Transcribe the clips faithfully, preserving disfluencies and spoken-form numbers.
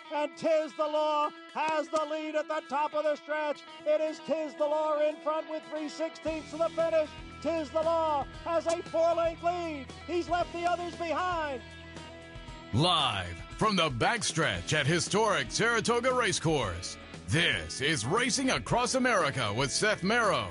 and Tiz the Law has the lead at the top of the stretch. It is Tiz the Law in front with three sixteenths to the finish. Tiz the Law has a four-length lead. He's left the others behind. Live from the backstretch at historic Saratoga Racecourse, this is Racing Across America with Seth Merrow.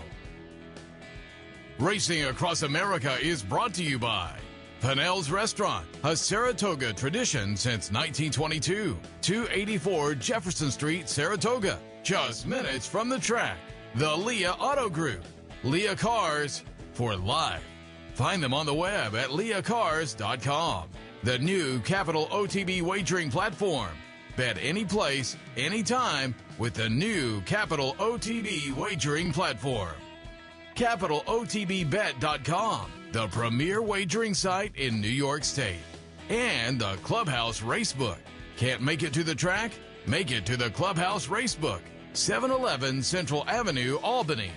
Racing Across America is brought to you by Pinnell's Restaurant, a Saratoga tradition since nineteen twenty-two. two eighty-four Jefferson Street, Saratoga, just minutes from the track. The Leah Auto Group, Leah Cars for life. Find them on the web at leah cars dot com. The new Capital O T B wagering platform. Bet any place, anytime with the new Capital O T B wagering platform. capital O T B bet dot com, the premier wagering site in New York State. And the Clubhouse Racebook. Can't make it to the track? Make it to the Clubhouse Racebook, seven eleven Central Avenue, Albany.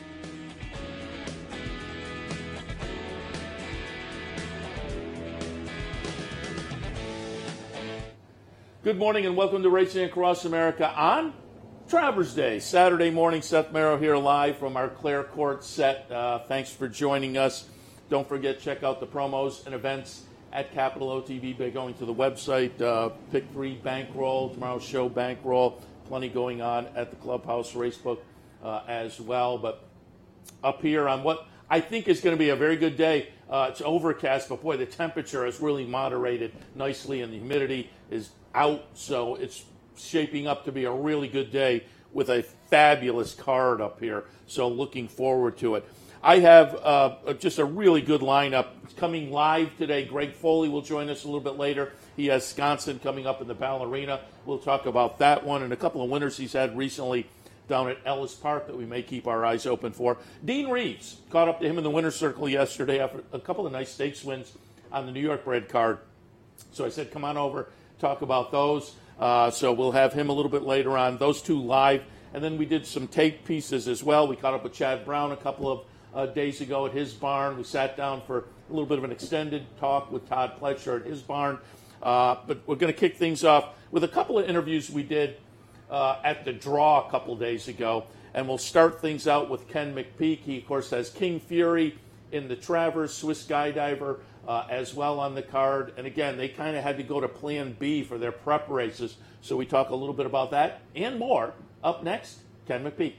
Good morning and welcome to Racing Across America on Travers Day, Saturday morning. Seth Merrow here live from our Clare Court set. Uh, thanks for joining us. Don't forget, check out the promos and events at Capital O T B by going to the website. Uh, pick three bankroll, tomorrow's show bankroll. Plenty going on at the Clubhouse Racebook uh, as well. But up here on what I think is going to be a very good day. Uh, it's overcast, but boy, the temperature has really moderated nicely and the humidity is out, so it's shaping up to be a really good day with a fabulous card up here. So looking forward to it. I have uh, just a really good lineup coming live today. Greg Foley will join us a little bit later. He has Wisconsin coming up in the Ballerina. We'll talk about that one and a couple of winners he's had recently down at Ellis Park that we may keep our eyes open for. Dean Reeves caught up to him in the winner's circle yesterday after a couple of nice stakes wins on the New York bred card. So I said, come on over, talk about those. Uh, so we'll have him a little bit later on. Those two live. And then we did some tape pieces as well. We caught up with Chad Brown a couple of uh, days ago at his barn. We sat down for a little bit of an extended talk with Todd Pletcher at his barn. Uh, but we're going to kick things off with a couple of interviews we did uh, at the draw a couple of days ago. And we'll start things out with Ken McPeak. He, of course, has King Fury in the Travers, Swiss Skydiver, Uh, as well on the card. And again, they kind of had to go to plan B for their prep races. So we talk a little bit about that and more. Up next, Ken McPeak.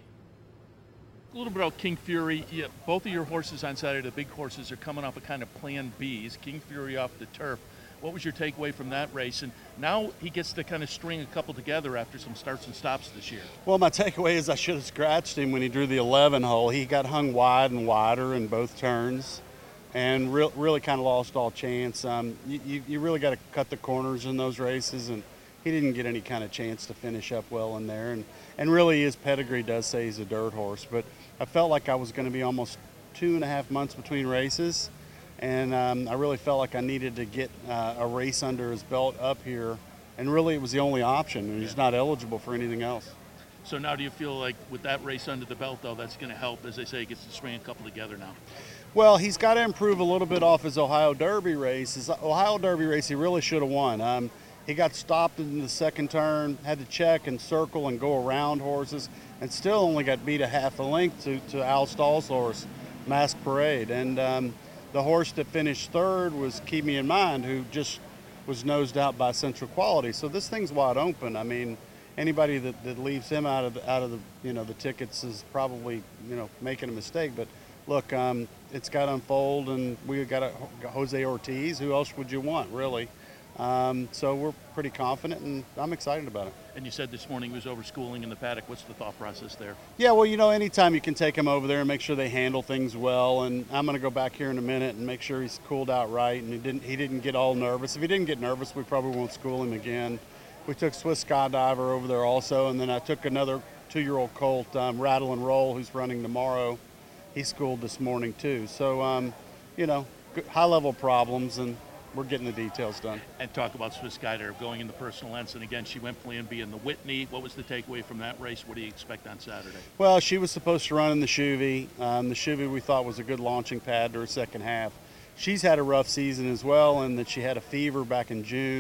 A little bit about King Fury. Yeah, both of your horses on Saturday, the big horses, are coming off a kind of plan B's. King Fury off the turf. What was your takeaway from that race? And now he gets to kind of string a couple together after some starts and stops this year. Well, my takeaway is I should have scratched him when he drew the eleven hole. He got hung wide and wider in both turns and re- really kind of lost all chance. Um, you, you, you really got to cut the corners in those races, and he didn't get any kind of chance to finish up well in there. And, and really his pedigree does say he's a dirt horse, but I felt like I was going to be almost two and a half months between races, and um, I really felt like I needed to get uh, a race under his belt up here, and really it was the only option, and he's not eligible for anything else. So now do you feel like with that race under the belt, though, that's going to help, as they say, he gets to string a couple together now? Well, he's got to improve a little bit off his Ohio Derby race. His Ohio Derby race, he really should have won. Um, he got stopped in the second turn, had to check and circle and go around horses, and still only got beat a half a length to, to Al Stahl's horse, Mask Parade. And um, the horse that finished third was Keep Me in Mind, who just was nosed out by Central Quality. So this thing's wide open. I mean, anybody that, that leaves him out of the, out of the you know the tickets is probably you know making a mistake. But look, um, it's got to unfold, and we got a, Jose Ortiz. Who else would you want, really? Um, so we're pretty confident, and I'm excited about it. And you said this morning he was over schooling in the paddock. What's the thought process there? Yeah, well, you know, anytime you can take him over there and make sure they handle things well, and I'm going to go back here in a minute and make sure he's cooled out right, and he didn't he didn't get all nervous. If he didn't get nervous, we probably won't school him again. We took Swiss Skydiver over there also, and then I took another two-year-old colt, um, Rattle and Roll, who's running tomorrow. He schooled this morning too. So, um, you know, high-level problems, and we're getting the details done. And talk about Swiss Skydiver going in the personal lens. And again, she went plan B in the Whitney. What was the takeaway from that race? What do you expect on Saturday? Well, she was supposed to run in the Chuvy. Um, the Chuvy we thought was a good launching pad to her second half. She's had a rough season as well, in that she had a fever back in June,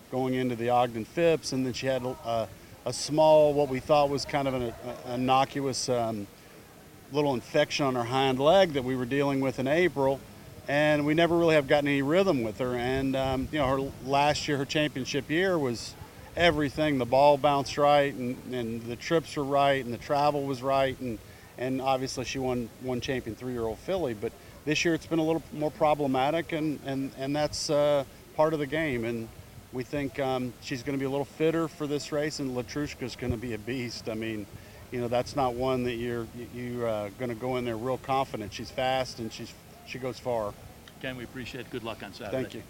going into the Ogden Phipps, and then she had a, a small, what we thought was kind of an a, innocuous um, little infection on her hind leg that we were dealing with in April, and we never really have gotten any rhythm with her. And um, you know, her last year, her championship year, was everything. The ball bounced right, and, and the trips were right, and the travel was right, and and obviously she won one champion three-year-old filly. But this year it's been a little more problematic, and and and that's uh, part of the game. And we think um, she's going to be a little fitter for this race, and Latrushka's going to be a beast. I mean, you know, that's not one that you're you're uh, going to go in there real confident. She's fast, and she's she goes far. Ken, we appreciate it. Good luck on Saturday. Thank you.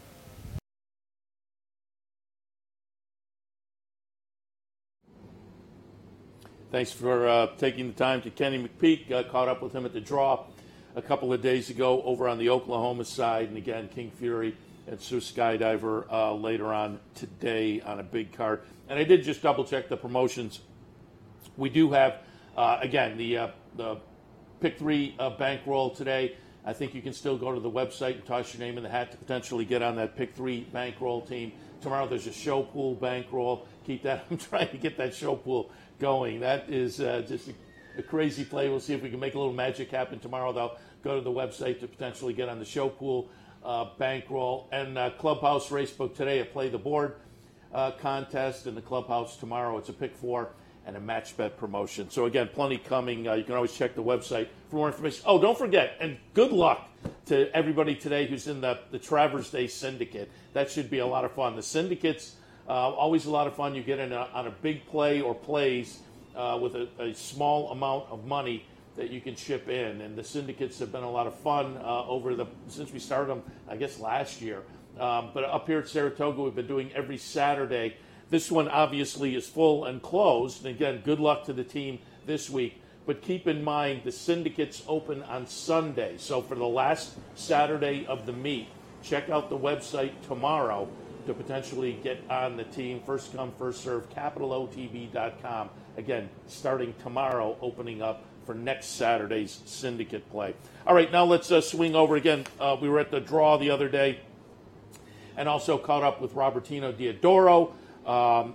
Thanks for uh, taking the time to Kenny McPeak. Uh, caught up with him at the draw a couple of days ago over on the Oklahoma side, and again, King Fury and Sioux Skydiver uh, later on today on a big card. And I did just double check the promotions. We do have, uh, again, the uh, the pick three uh, bankroll today. I think you can still go to the website and toss your name in the hat to potentially get on that pick three bankroll team. Tomorrow there's a show pool bankroll. Keep that. I'm trying to get that show pool going. That is uh, just a, a crazy play. We'll see if we can make a little magic happen tomorrow. They'll go to the website to potentially get on the show pool uh, bankroll. And uh, Clubhouse Racebook today, a Play the Board uh, contest. In the Clubhouse tomorrow, it's a pick four and a match bet promotion. So again, plenty coming. Uh, you can always check the website for more information. Oh, don't forget, and good luck to everybody today who's in the, the Travers Day Syndicate. That should be a lot of fun. The Syndicates, uh, always a lot of fun. You get in a, on a big play or plays uh, with a, a small amount of money that you can chip in. And the Syndicates have been a lot of fun uh, over the since we started them, I guess, last year. Um, but up here at Saratoga, we've been doing every Saturday. This one obviously is full and closed. And again, good luck to the team this week. But keep in mind, the Syndicates open on Sunday. So for the last Saturday of the meet, check out the website tomorrow to potentially get on the team. First come, first serve, capital O T B dot com. Again, starting tomorrow, opening up for next Saturday's Syndicate play. All right, now let's uh, swing over again. Uh, we were at the draw the other day and also caught up with Robertino Diodoro. Um,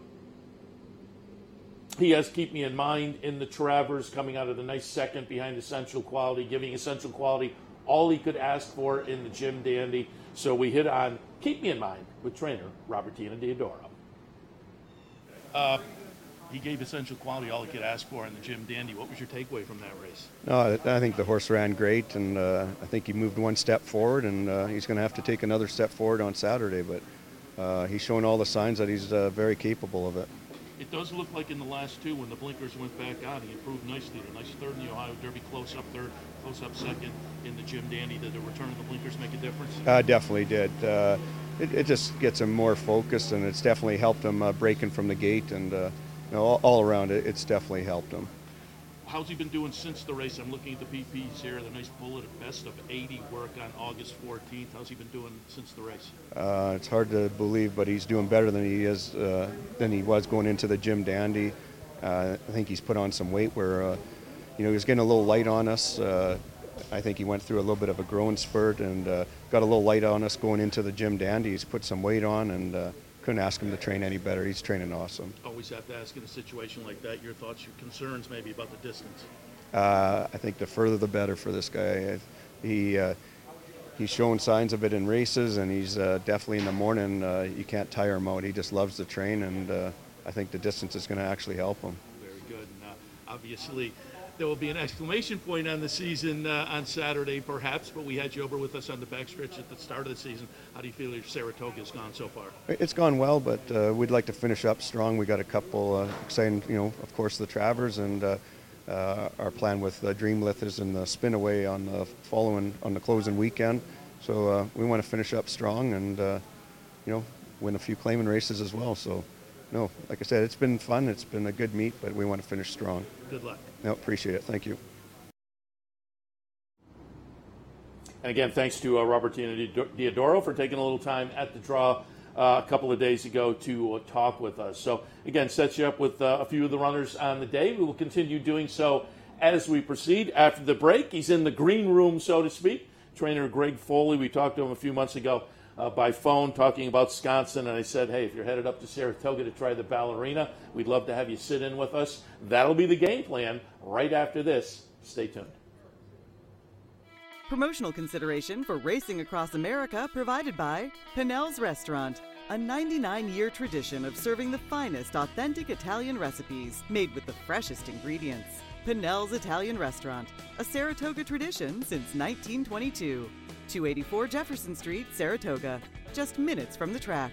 he has Keep Me in Mind in the Travers, coming out of the nice second behind Essential Quality, giving Essential Quality all he could ask for in the Jim Dandy. So we hit on Keep Me in Mind with trainer Robertino Diodoro. Uh, he gave Essential Quality all he could ask for in the Jim Dandy. What was your takeaway from that race? No, I think the horse ran great, and uh, I think he moved one step forward, and uh, he's going to have to take another step forward on Saturday. But uh, he's showing all the signs that he's uh, very capable of it. It does look like in the last two, when the blinkers went back on, he improved nicely. A nice third in the Ohio Derby, close up third, close up second in the Jim Dandy. Did the return of the blinkers make a difference? Uh, definitely did. Uh, it, it just gets him more focused, and it's definitely helped him uh, breaking from the gate, and uh, you know, all, all around it, it's definitely helped him. How's he been doing since the race? I'm looking at the P Ps here. The nice bullet at best of eighty work on August fourteenth. How's he been doing since the race? Uh, it's hard to believe, but he's doing better than he is uh, than he was going into the Jim Dandy. Uh, I think he's put on some weight where, uh, you know, he was getting a little light on us. Uh, I think he went through a little bit of a growing spurt and uh, got a little light on us going into the Jim Dandy. He's put some weight on, and uh, couldn't ask him to train any better. He's training awesome. Always have to ask in a situation like that your thoughts, your concerns maybe about the distance. Uh, I think the further the better for this guy. He uh, he's showing signs of it in races, and he's uh, definitely in the morning. Uh, you can't tire him out. He just loves to train, and uh, I think the distance is going to actually help him. Very good. And, uh, obviously, there will be an exclamation point on the season uh, on Saturday, perhaps, but we had you over with us on the backstretch at the start of the season. How do you feel your Saratoga has gone so far? It's gone well, but uh, we'd like to finish up strong. We got a couple uh, exciting, you know, of course, the Travers, and uh, uh, our plan with uh, Dreamlith is in the Spinaway on the following, on the closing weekend. So uh, we want to finish up strong and, uh, you know, win a few claiming races as well. So, no, like I said, it's been fun. It's been a good meet, but we want to finish strong. Good luck. No, appreciate it. Thank you. And again, thanks to uh, Robertino Diodoro for taking a little time at the draw uh, a couple of days ago to uh, talk with us. So again, sets you up with uh, a few of the runners on the day. We will continue doing so as we proceed. After the break, he's in the green room, so to speak. Trainer Greg Foley, we talked to him a few months ago uh, by phone talking about Wisconsin, and I said, hey, if you're headed up to Saratoga to try the Ballerina, we'd love to have you sit in with us. That'll be the game plan right after this. Stay tuned. Promotional consideration for Racing Across America provided by Pinnell's Restaurant, a ninety-nine-year tradition of serving the finest authentic Italian recipes made with the freshest ingredients. Pinnell's Italian Restaurant, a Saratoga tradition since nineteen twenty-two. two eighty-four Jefferson Street, Saratoga, just minutes from the track.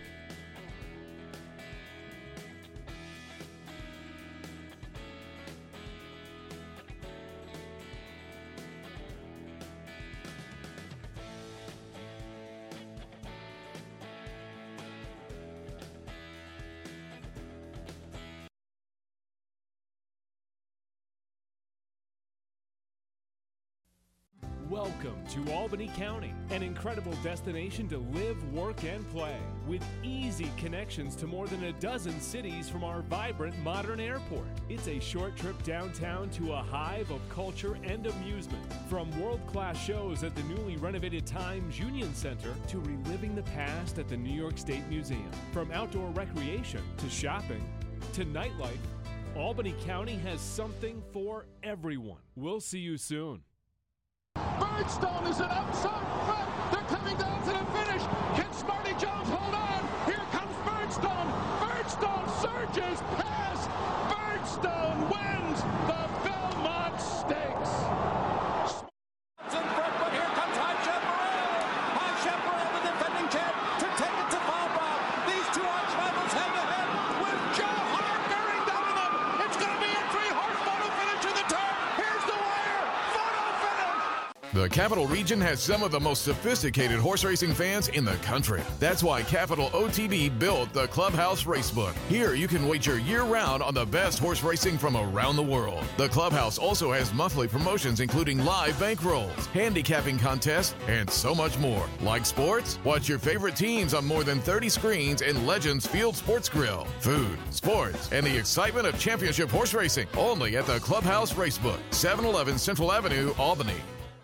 Welcome to Albany County, an incredible destination to live, work, and play, with easy connections to more than a dozen cities from our vibrant modern airport. It's a short trip downtown to a hive of culture and amusement, from world-class shows at the newly renovated Times Union Center to reliving the past at the New York State Museum. From outdoor recreation to shopping to nightlife, Albany County has something for everyone. We'll see you soon. Birdstone is an outside front. They're coming down to the finish. Can Smarty Jones hold on? Here comes Birdstone. Birdstone surges past. Birdstone wins the Belmont Stakes. In front, but here comes High Chaparral. High Chaparral, the defending champ, to take it to Bob. These two arch rivals head to head with Joe Hart bearing down on them. It's going to be a three-horse photo finish in the turn. Here's the wire. Photo finish. The Capital Region has some of the most sophisticated horse racing fans in the country. That's why Capital O T B built the Clubhouse Racebook. Here you can wager year-round on the best horse racing from around the world. The Clubhouse also has monthly promotions including live bankrolls, handicapping contests, and so much more. Like sports? Watch your favorite teams on more than thirty screens in Legends Field Sports Grill. Food, sports, and the excitement of championship horse racing. Only at the Clubhouse Racebook, seven eleven Central Avenue, Albany.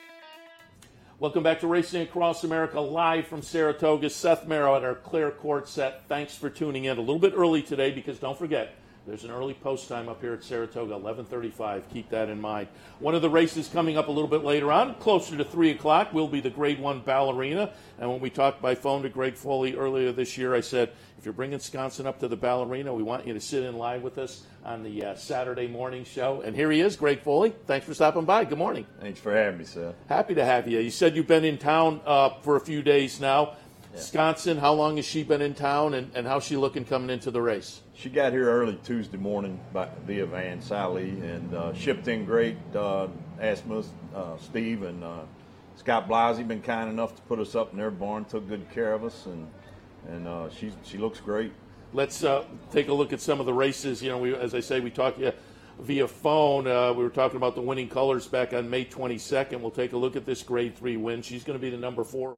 Welcome back to Racing Across America, live from Saratoga. Seth Merrow at our Clare Court set. Thanks for tuning in. A little bit early today because don't forget, there's an early post time up here at Saratoga, eleven thirty-five. Keep that in mind. One of the races coming up a little bit later on, closer to three o'clock, will be the Grade one Ballerina. And when we talked by phone to Greg Foley earlier this year, I said, if you're bringing Wisconsin up to the Ballerina, we want you to sit in live with us on the uh, Saturday morning show. And here he is, Greg Foley. Thanks for stopping by. Good morning. Thanks for having me, Seth. Happy to have you. You said you've been in town uh, for a few days now. Yeah. Wisconsin, how long has she been in town, and, and how's she looking coming into the race? She got here early Tuesday morning by, via Van Sally and uh, shipped in great. Uh, Asmus, uh, Steve, and uh, Scott Blasey been kind enough to put us up in their barn, took good care of us, and and uh, she she looks great. Let's uh, take a look at some of the races. You know, we, as I say, we talked uh, via phone. Uh, we were talking about the winning colors back on May twenty-second. We'll take a look at this Grade three win. She's going to be the number four.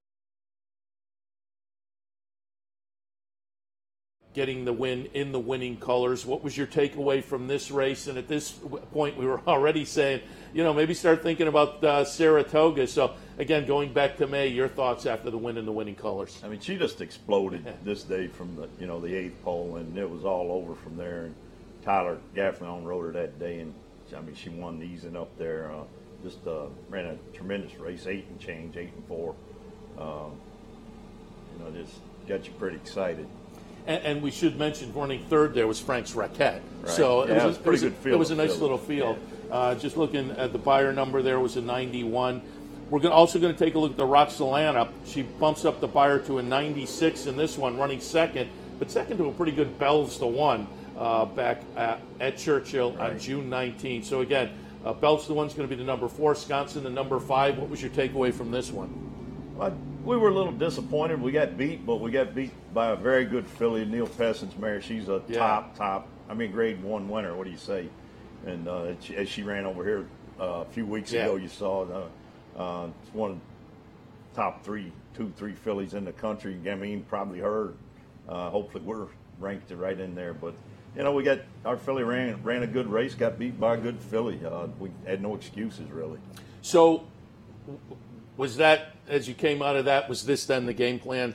Getting the win in the winning colors. What was your takeaway from this race? And at this point, we were already saying, you know, maybe start thinking about uh, Saratoga. So, again, going back to May, your thoughts after the win in the winning colors? I mean, she just exploded this day from the, you know, the eighth pole, and it was all over from there. And Tyler Gaffron rode her that day, and, I mean, she won easing up there. Uh, just uh, ran a tremendous race, eight and change, eight and four. Uh, you know, just got you pretty excited. And, and we should mention, running third there was Frank's Raquette. Right. So yeah, it was, it was a it pretty was good a, field. It was a nice field. little field. Yeah. Uh, just looking at the Beyer number there was a ninety-one. We're gonna, also going to take a look at the Roxalana. She bumps up the Beyer to a ninety-six in this one, running second, but second to a pretty good Bells to one uh, back at, at Churchill right. on June nineteenth. So again, uh, Bells to one's going to be the number four, Wisconsin the number five. What was your takeaway from this one? Well, we were a little disappointed. We got beat, but we got beat by a very good filly, Neil Pesson's mare. She's a yeah. top, top, I mean, grade one winner. What do you say? And uh, as she ran over here uh, a few weeks yeah. ago, you saw uh, uh, it's one of the top three, two, three fillies in the country. I mean, probably her. Uh, hopefully we're ranked right in there. But, you know, we got our filly ran, ran a good race, got beat by a good filly. Uh, we had no excuses, really. So was that, as you came out of that, was this then the game plan?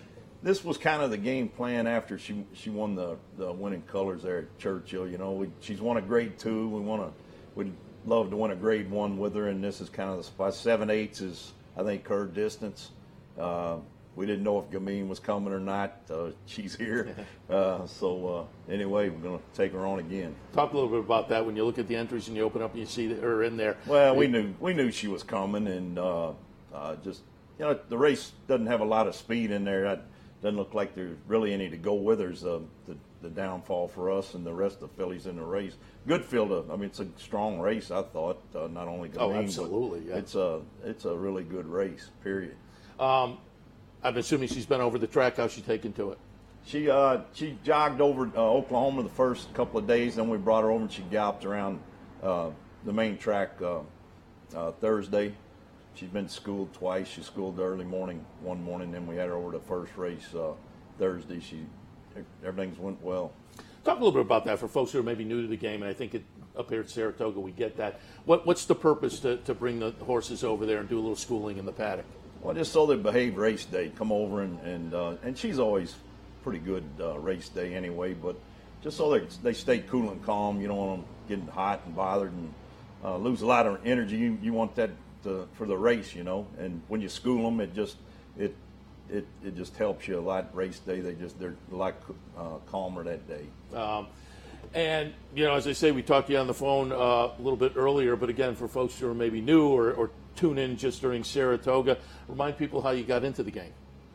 this was kind of the game plan after she she won the, the winning colors there at Churchill. You know, we, she's won a grade two. We want to, we'd love to win a grade one with her, and this is kind of the spot. Seven eighths is, I think, her distance. Uh, we didn't know if Gamine was coming or not. Uh, she's here. Uh, so uh, anyway, we're going to take her on again. Talk a little bit about that. When you look at the entries and you open up and you see her in there. Well, we knew we knew she was coming, and uh, uh, just you know, the race doesn't have a lot of speed in there. It doesn't look like there's really any to go with her. Uh, the the downfall for us and the rest of the fillies in the race. Good field of, I mean, it's a strong race. I thought uh, not only Gamine, oh, absolutely, but yeah. it's a it's a really good race. Period. Um, I'm assuming she's been over the track. How's she taken to it? She uh, she jogged over uh, Oklahoma the first couple of days. Then we brought her over and she galloped around uh, the main track uh, uh, Thursday. She's been schooled twice. She schooled early morning one morning. Then we had her over to the first race uh, Thursday. She everything's went well. Talk a little bit about that for folks who are maybe new to the game, and I think it, up here at Saratoga we get that. What what's the purpose to, to bring the horses over there and do a little schooling in the paddock? Well, just so they behave race day. Come over and and uh, and she's always pretty good uh, race day anyway. But just so they they stay cool and calm. You don't want them getting hot and bothered and uh, lose a lot of energy. You you want that to, for the race, you know. And when you school them, it just it it it just helps you a lot. Race day, they just they're a lot uh, calmer that day. Um, and you know, as I say, we talked to you on the phone uh, a little bit earlier. But again, for folks who are maybe new or, or tune in just during Saratoga, remind people how you got into the game.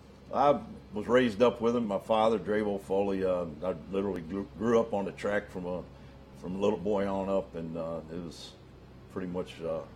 I was raised up with him. My father, Dravo Foley, uh, I literally grew, grew up on the track from a from a little boy on up, and uh, it was pretty much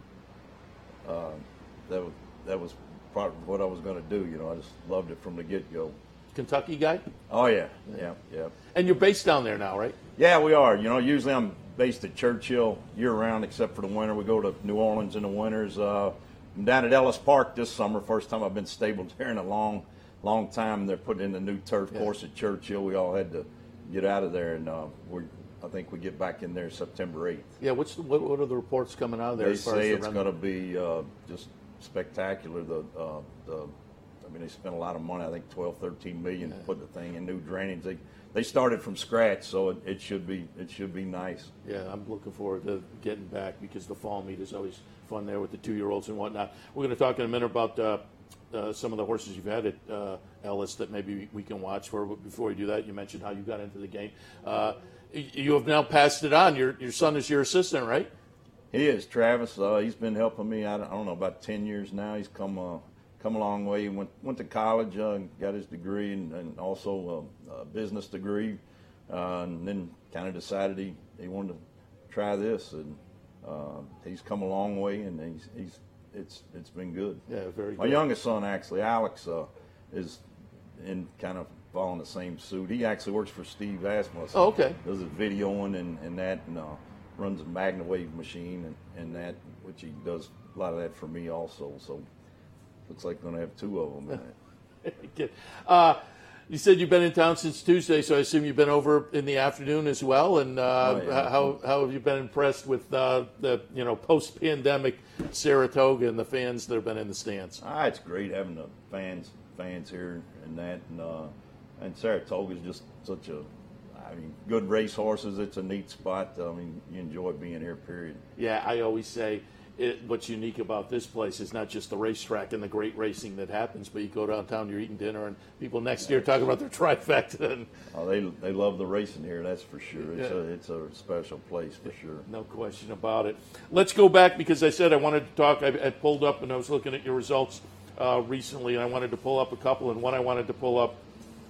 uh, uh, that was that was part of what I was going to do. You know, I just loved it from the get-go. Kentucky guy? Oh yeah, yeah, yeah. And you're based down there now, right? Yeah, we are. You know, usually I'm based at Churchill year-round, except for the winter. We go to New Orleans in the winters. Uh, I'm down at Ellis Park this summer. First time I've been stabled there in a long, long time. They're putting in the new turf yeah. course at Churchill. We all had to get out of there, and uh, we I think we get back in there September eighth. Yeah. What's the, what, what are the reports coming out of there? They as far say as it's going to be uh, just spectacular. The uh, the I mean, they spent a lot of money. I think twelve, thirteen million yeah. to put the thing in new drainage. They they started from scratch, so it, it should be it should be nice. Yeah, I'm looking forward to getting back because the fall meet is always fun there with the two-year-olds and whatnot. We're going to talk in a minute about uh, uh, some of the horses you've had at uh, Ellis that maybe we can watch for. But before we do that, you mentioned how you got into the game. Uh, you have now passed it on. Your your son is your assistant, right? He is, Travis. Uh, he's been helping me. I don't, I don't know, about ten years now. He's come uh, come a long way. He went went to college, uh, got his degree, and, and also a, a business degree, uh, and then kind of decided he, he wanted to try this, and uh, he's come a long way, and he's he's it's it's been good. Yeah, very good. My youngest son, actually, Alex, uh, is in kind of following the same suit. He actually works for Steve Asmussen. Oh, okay. Does his videoing and, and that, and uh, runs a MagnaWave machine and, and that, which he does a lot of that for me also. So looks like we're going to have two of them in it. uh, you said you've been in town since Tuesday, so I assume you've been over in the afternoon as well. And uh, oh, yeah. how how have you been impressed with uh, the you know post-pandemic Saratoga and the fans that have been in the stands? Ah, it's great having the fans fans here and that, and uh, and Saratoga is just such a, I mean, good race horses. It's a neat spot. I mean, you enjoy being here, period. Yeah, I always say it, what's unique about this place is not just the racetrack and the great racing that happens, but you go downtown, you're eating dinner, and people next year talking about their trifecta. And, oh, they they love the racing here, that's for sure. It's, yeah. a, it's a special place for sure. No question about it. Let's go back because I said I wanted to talk. I, I pulled up and I was looking at your results uh, recently, and I wanted to pull up a couple, and one I wanted to pull up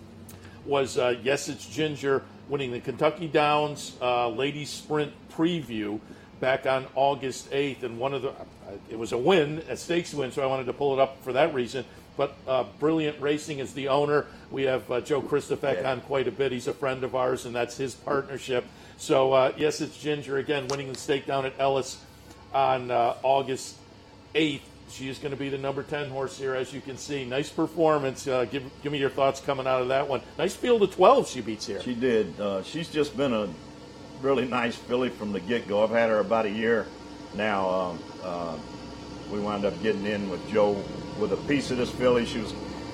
was uh, Yes, It's Ginger winning the Kentucky Downs uh, Ladies Sprint Preview back on August eighth, and one of the uh, it was a win, a stakes win, so I wanted to pull it up for that reason. But uh, Brilliant Racing is the owner. We have uh, Joe Christofek yeah. on quite a bit. He's a friend of ours, and that's his partnership. So uh, Yes, It's Ginger again winning the stake down at Ellis on uh, August eighth. She is going to be the number ten horse here, as you can see. Nice performance. Uh, give give me your thoughts coming out of that one. Nice field of twelve she beats here. She did. Uh, she's just been a really nice filly from the get-go. I've had her about a year now. Um, uh, we wound up getting in with Joe with a piece of this filly. She was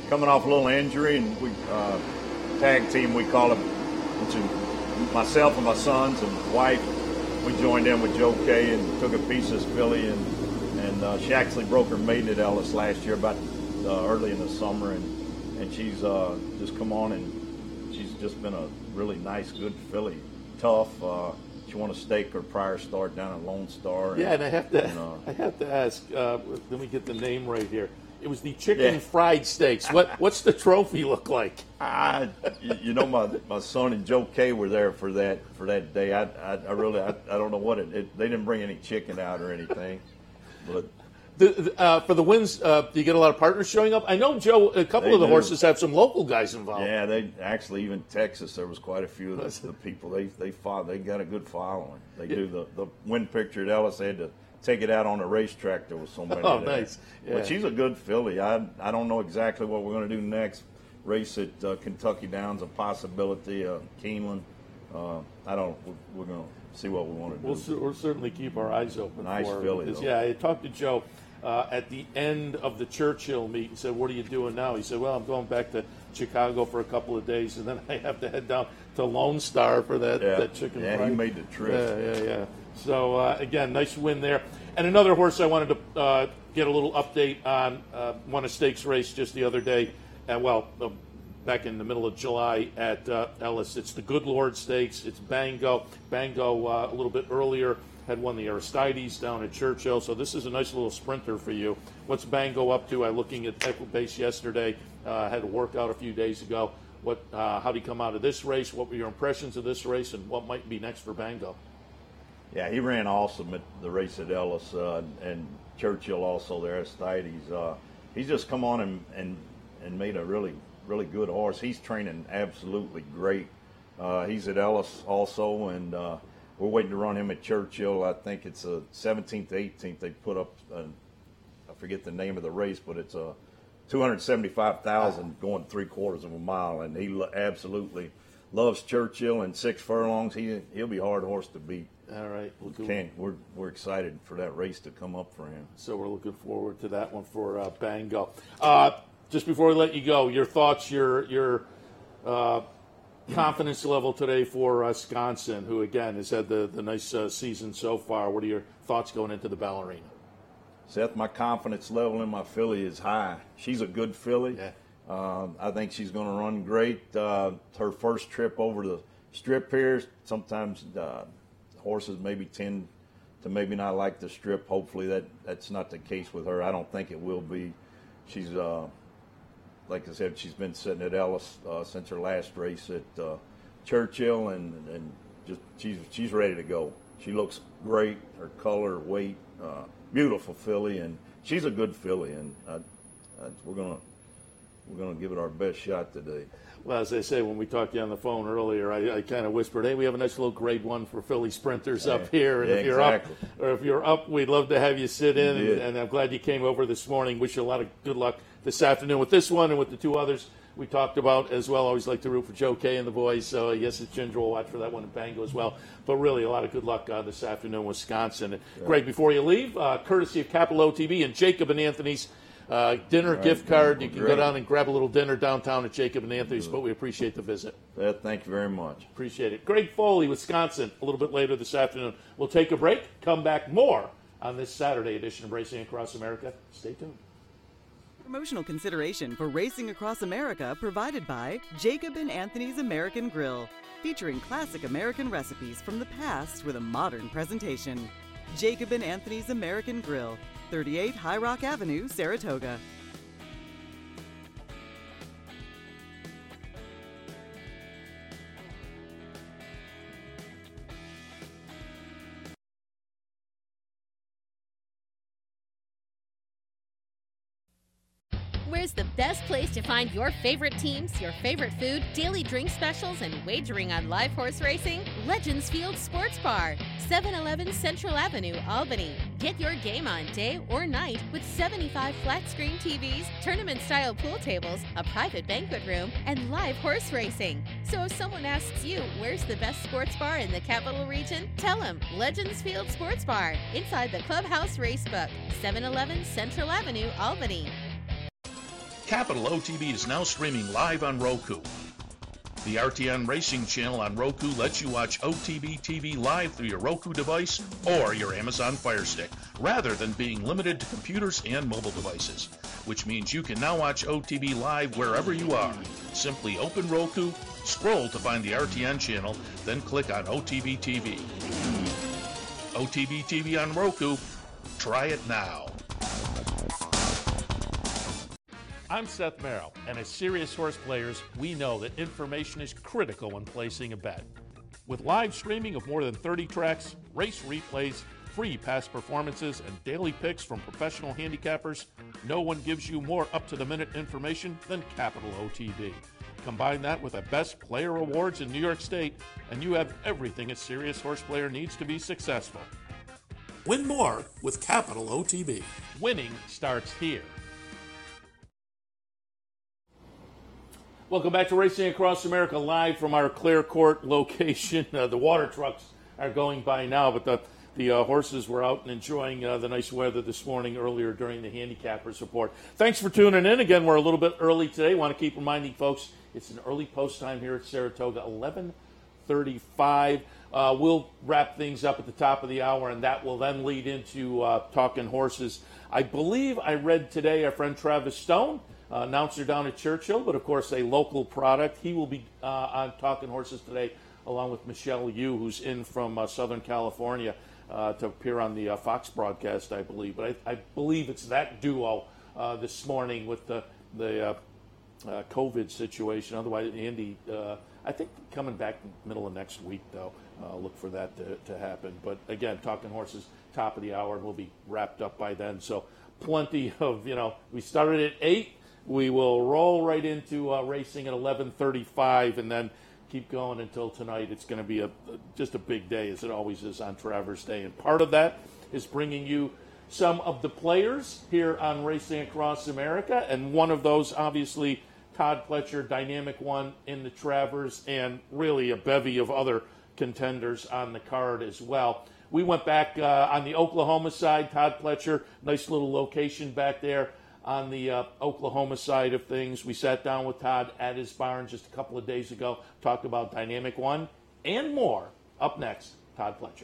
coming off a little injury, and we uh, tag team, we call it, which is myself and my sons and wife. We joined in with Joe Kay and took a piece of this filly, and and uh, she actually broke her maiden at Ellis last year, about uh, early in the summer, and and she's uh, just come on, and she's just been a really nice, good filly, tough. Uh, she won a stake her prior start down at Lone Star. And, yeah, and I have to, and, uh, I have to ask. Uh, let me get the name right here. It was the chicken Yeah. fried steaks. What what's the trophy look like? I, you know, my my son and Joe Kay were there for that for that day. I I, I really I, I don't know what it, it. They didn't bring any chicken out or anything, but. The, the, uh, for the wins, uh, do you get a lot of partners showing up? I know, Joe, a couple They of the do. horses have some local guys involved. Yeah, they actually, even Texas, there was quite a few of the, the people. They they follow, they got a good following. They do the the win picture at Ellis. They had to take it out on the racetrack. There was so many. Oh, there. nice. Yeah. But she's a good filly. I I don't know exactly what we're going to do next. Race at uh, Kentucky Downs, a possibility. Uh, Keeneland. Uh, I don't. We're, we're going to see what we want to do. We'll, cer- we'll certainly keep our eyes open Nice for her. filly, because, though. yeah, I talked to Joe uh, at the end of the Churchill meet and said, what are you doing now? He said, well, I'm going back to Chicago for a couple of days, and then I have to head down to Lone Star for that, Yeah. that chicken Yeah, he fried. made the trip. Yeah, yeah, yeah. So, uh, again, nice win there. And another horse I wanted to uh, get a little update on, uh, won a stakes race just the other day, uh, well, uh, back in the middle of July at uh, Ellis. It's the Good Lord Stakes. It's Bango. Bango uh, a little bit earlier had won the Aristides down at Churchill, so this is a nice little sprinter for you. What's Bango up to? I looking at Equibase yesterday. Uh, had a workout a few days ago. What? Uh, how did he come out of this race? What were your impressions of this race, and what might be next for Bango? Yeah, he ran awesome at the race at Ellis uh, and Churchill also there, Aristides. Uh, he's just come on and, and, and made a really, really good horse. He's training absolutely great. Uh, he's at Ellis also, and uh, we're waiting to run him at Churchill. I think it's a seventeenth, eighteenth. They put up, a, I forget the name of the race, but it's a two hundred seventy-five thousand going three quarters of a mile, and he lo- absolutely loves Churchill and six furlongs. He he'll be a hard horse to beat. All right, we'll do- Can't, we're we're excited for that race to come up for him. So we're looking forward to that one for uh, Bango. Uh, just before we let you go, your thoughts, your your uh, confidence level today for uh, Wisconsin, who again has had the the nice uh, season so far. What are your thoughts going into the Ballerina? Seth, my confidence level in my filly is high. She's a good filly. Yeah. Um, I think she's going to run great. Uh, her first trip over the strip here, sometimes uh, horses maybe tend to maybe not like the strip. Hopefully that, that's not the case with her. I don't think it will be. She's, uh, like I said, she's been sitting at Ellis uh, since her last race at uh, Churchill, and, and just she's she's ready to go. She looks great. Her color, weight, uh, beautiful filly, and she's a good filly, and I, I, we're gonna we're gonna give it our best shot today. Well, as I say, when we talked to you on the phone earlier, I, I kind of whispered, "Hey, we have a nice little grade one for Philly sprinters up Yeah. here, and Yeah, if you're exactly. up, or if you're up, we'd love to have you sit in." You And, did. and I'm glad you came over this morning. Wish you a lot of good luck this afternoon with this one and with the two others we talked about as well. Always like to root for Joe Kay and the boys. So yes, it's Ginger. We'll watch for that one in Bango as well. But really, a lot of good luck uh, this afternoon, Wisconsin. And Greg, before you leave, uh, courtesy of Capital O T V and Jacob and Anthony's. Uh, dinner right, gift card. You can great. go down and grab a little dinner downtown at Jacob and Anthony's, but we appreciate the visit. Seth, thank you very much. Appreciate it. Greg Foley, Wisconsin, a little bit later this afternoon. We'll take a break, come back more on this Saturday edition of Racing Across America. Stay tuned. Promotional consideration for Racing Across America provided by Jacob and Anthony's American Grill, featuring classic American recipes from the past with a modern presentation. Jacob and Anthony's American Grill, thirty-eight High Rock Avenue, Saratoga. Where's the best place to find your favorite teams, your favorite food, daily drink specials, and wagering on live horse racing? Legends Field Sports Bar, seven eleven Central Avenue, Albany. Get your game on day or night with seventy-five flat-screen T Vs, tournament-style pool tables, a private banquet room, and live horse racing. So if someone asks you, where's the best sports bar in the capital region? Tell them Legends Field Sports Bar, inside the Clubhouse Racebook, seven eleven Central Avenue, Albany. Capital O T B is now streaming live on Roku. The R T N Racing channel on Roku lets you watch O T B T V live through your Roku device or your Amazon Fire Stick, rather than being limited to computers and mobile devices, which means you can now watch O T B live wherever you are. Simply open Roku, scroll to find the R T N channel, then click on O T B T V. O T B T V on Roku. Try it now. I'm Seth Merrill, and as serious horse players, we know that information is critical when placing a bet. With live streaming of more than thirty tracks, race replays, free past performances, and daily picks from professional handicappers, no one gives you more up-to-the-minute information than Capital O T B. Combine that with the best player awards in New York State, and you have everything a serious horse player needs to be successful. Win more with Capital O T B. Winning starts here. Welcome back to Racing Across America, live from our Clare Court location. Uh, the water trucks are going by now, but the, the uh, horses were out and enjoying uh, the nice weather this morning earlier during the Handicappers Report. Thanks for tuning in. Again, we're a little bit early today. Want to keep reminding folks it's an early post time here at Saratoga, eleven thirty-five. Uh, we'll wrap things up at the top of the hour, and that will then lead into uh, Talking Horses. I believe I read today our friend Travis Stone, Uh, announcer down at Churchill, but of course a local product. He will be uh, on Talking Horses today, along with Michelle Yu, who's in from uh, Southern California uh, to appear on the uh, Fox broadcast, I believe. But I, I believe it's that duo uh, this morning with the the uh, uh, COVID situation. Otherwise, Andy, uh, I think coming back in the middle of next week, though. Uh, look for that to, to happen. But again, Talking Horses, top of the hour, and we'll be wrapped up by then. So plenty of, you know, we started at eight. We will roll right into uh, racing at eleven thirty-five and then keep going until tonight. It's going to be a just a big day, as it always is on Travers Day. And part of that is bringing you some of the players here on Racing Across America. And one of those, obviously, Todd Pletcher, dynamic one in the Travers, and really a bevy of other contenders on the card as well. We went back uh, on the Oklahoma side. Todd Pletcher, nice little location back there. On the uh, Oklahoma side of things, we sat down with Todd at his barn just a couple of days ago, talked about Dynamic One and more. Up next, Todd Pletcher.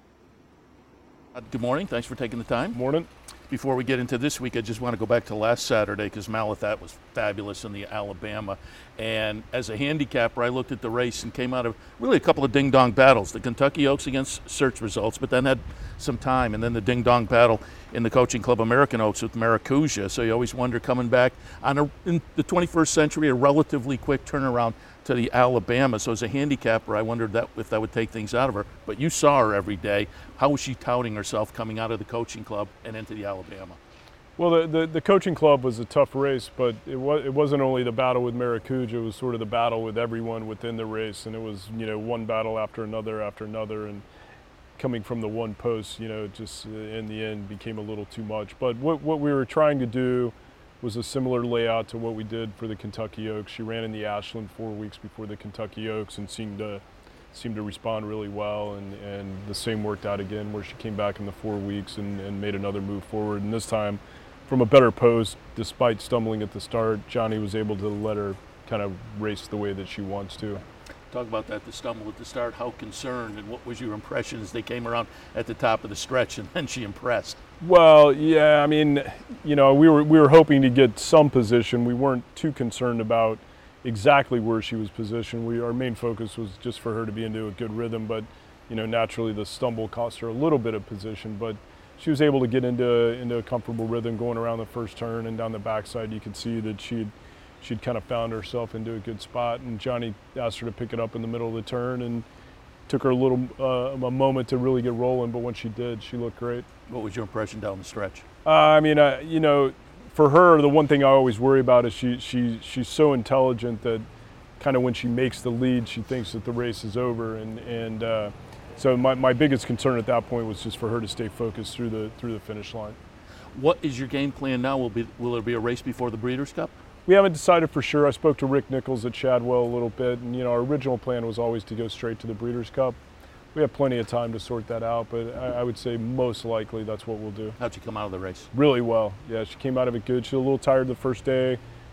Good morning. Thanks for taking the time. Morning. Before we get into this week, I just want to go back to last Saturday because Malathat was fabulous in the Alabama. And as a handicapper, I looked at the race and came out of really a couple of ding-dong battles. The Kentucky Oaks against Search Results, but then had some time. And then the ding-dong battle in the Coaching Club American Oaks with Maracuja. So you always wonder, coming back on a, in the twenty-first century, a relatively quick turnaround to the Alabama. So as a handicapper, I wondered that if that would take things out of her. But you saw her every day. How was she touting herself coming out of the Coaching Club and into the Alabama? Well, the, the, the Coaching Club was a tough race, but it, was, it wasn't only the battle with Maracuja, it was sort of the battle with everyone within the race. And it was, you know, one battle after another after another. And coming from the one post, you know, it just in the end became a little too much. But what, what we were trying to do was a similar layout to what we did for the Kentucky Oaks. She ran in the Ashland four weeks before the Kentucky Oaks and seemed to seemed to respond really well, and, and the same worked out again where she came back in the four weeks and, and made another move forward. And this time from a better post, despite stumbling at the start, Johnny was able to let her kind of race the way that she wants to. Talk about that, the stumble at the start. How concerned, and what was your impression as they came around at the top of the stretch, and then she impressed? Well, yeah, I mean, you know, we were we were hoping to get some position. We weren't too concerned about exactly where she was positioned. We our main focus was just for her to be into a good rhythm, but you know, naturally the stumble cost her a little bit of position, but she was able to get into into a comfortable rhythm going around the first turn and down the backside. You could see that she'd she'd kind of found herself into a good spot, and Johnny asked her to pick it up in the middle of the turn, and took her a little uh, a moment to really get rolling, but when she did, she looked great. What was your impression down the stretch? Uh, I mean, uh, you know, for her, the one thing I always worry about is she she she's so intelligent that kind of when she makes the lead, she thinks that the race is over, and and uh, so my, my biggest concern at that point was just for her to stay focused through the through the finish line. What is your game plan now? Will be will there be a race before the Breeders' Cup? We haven't decided for sure. I spoke to Rick Nichols at Chadwell a little bit, and you know, our original plan was always to go straight to the Breeders' Cup. We have plenty of time to sort that out, but I, I would say most likely that's what we'll do. How'd she come out of the race? Really well. Yeah, she came out of it good. She was a little tired the first day,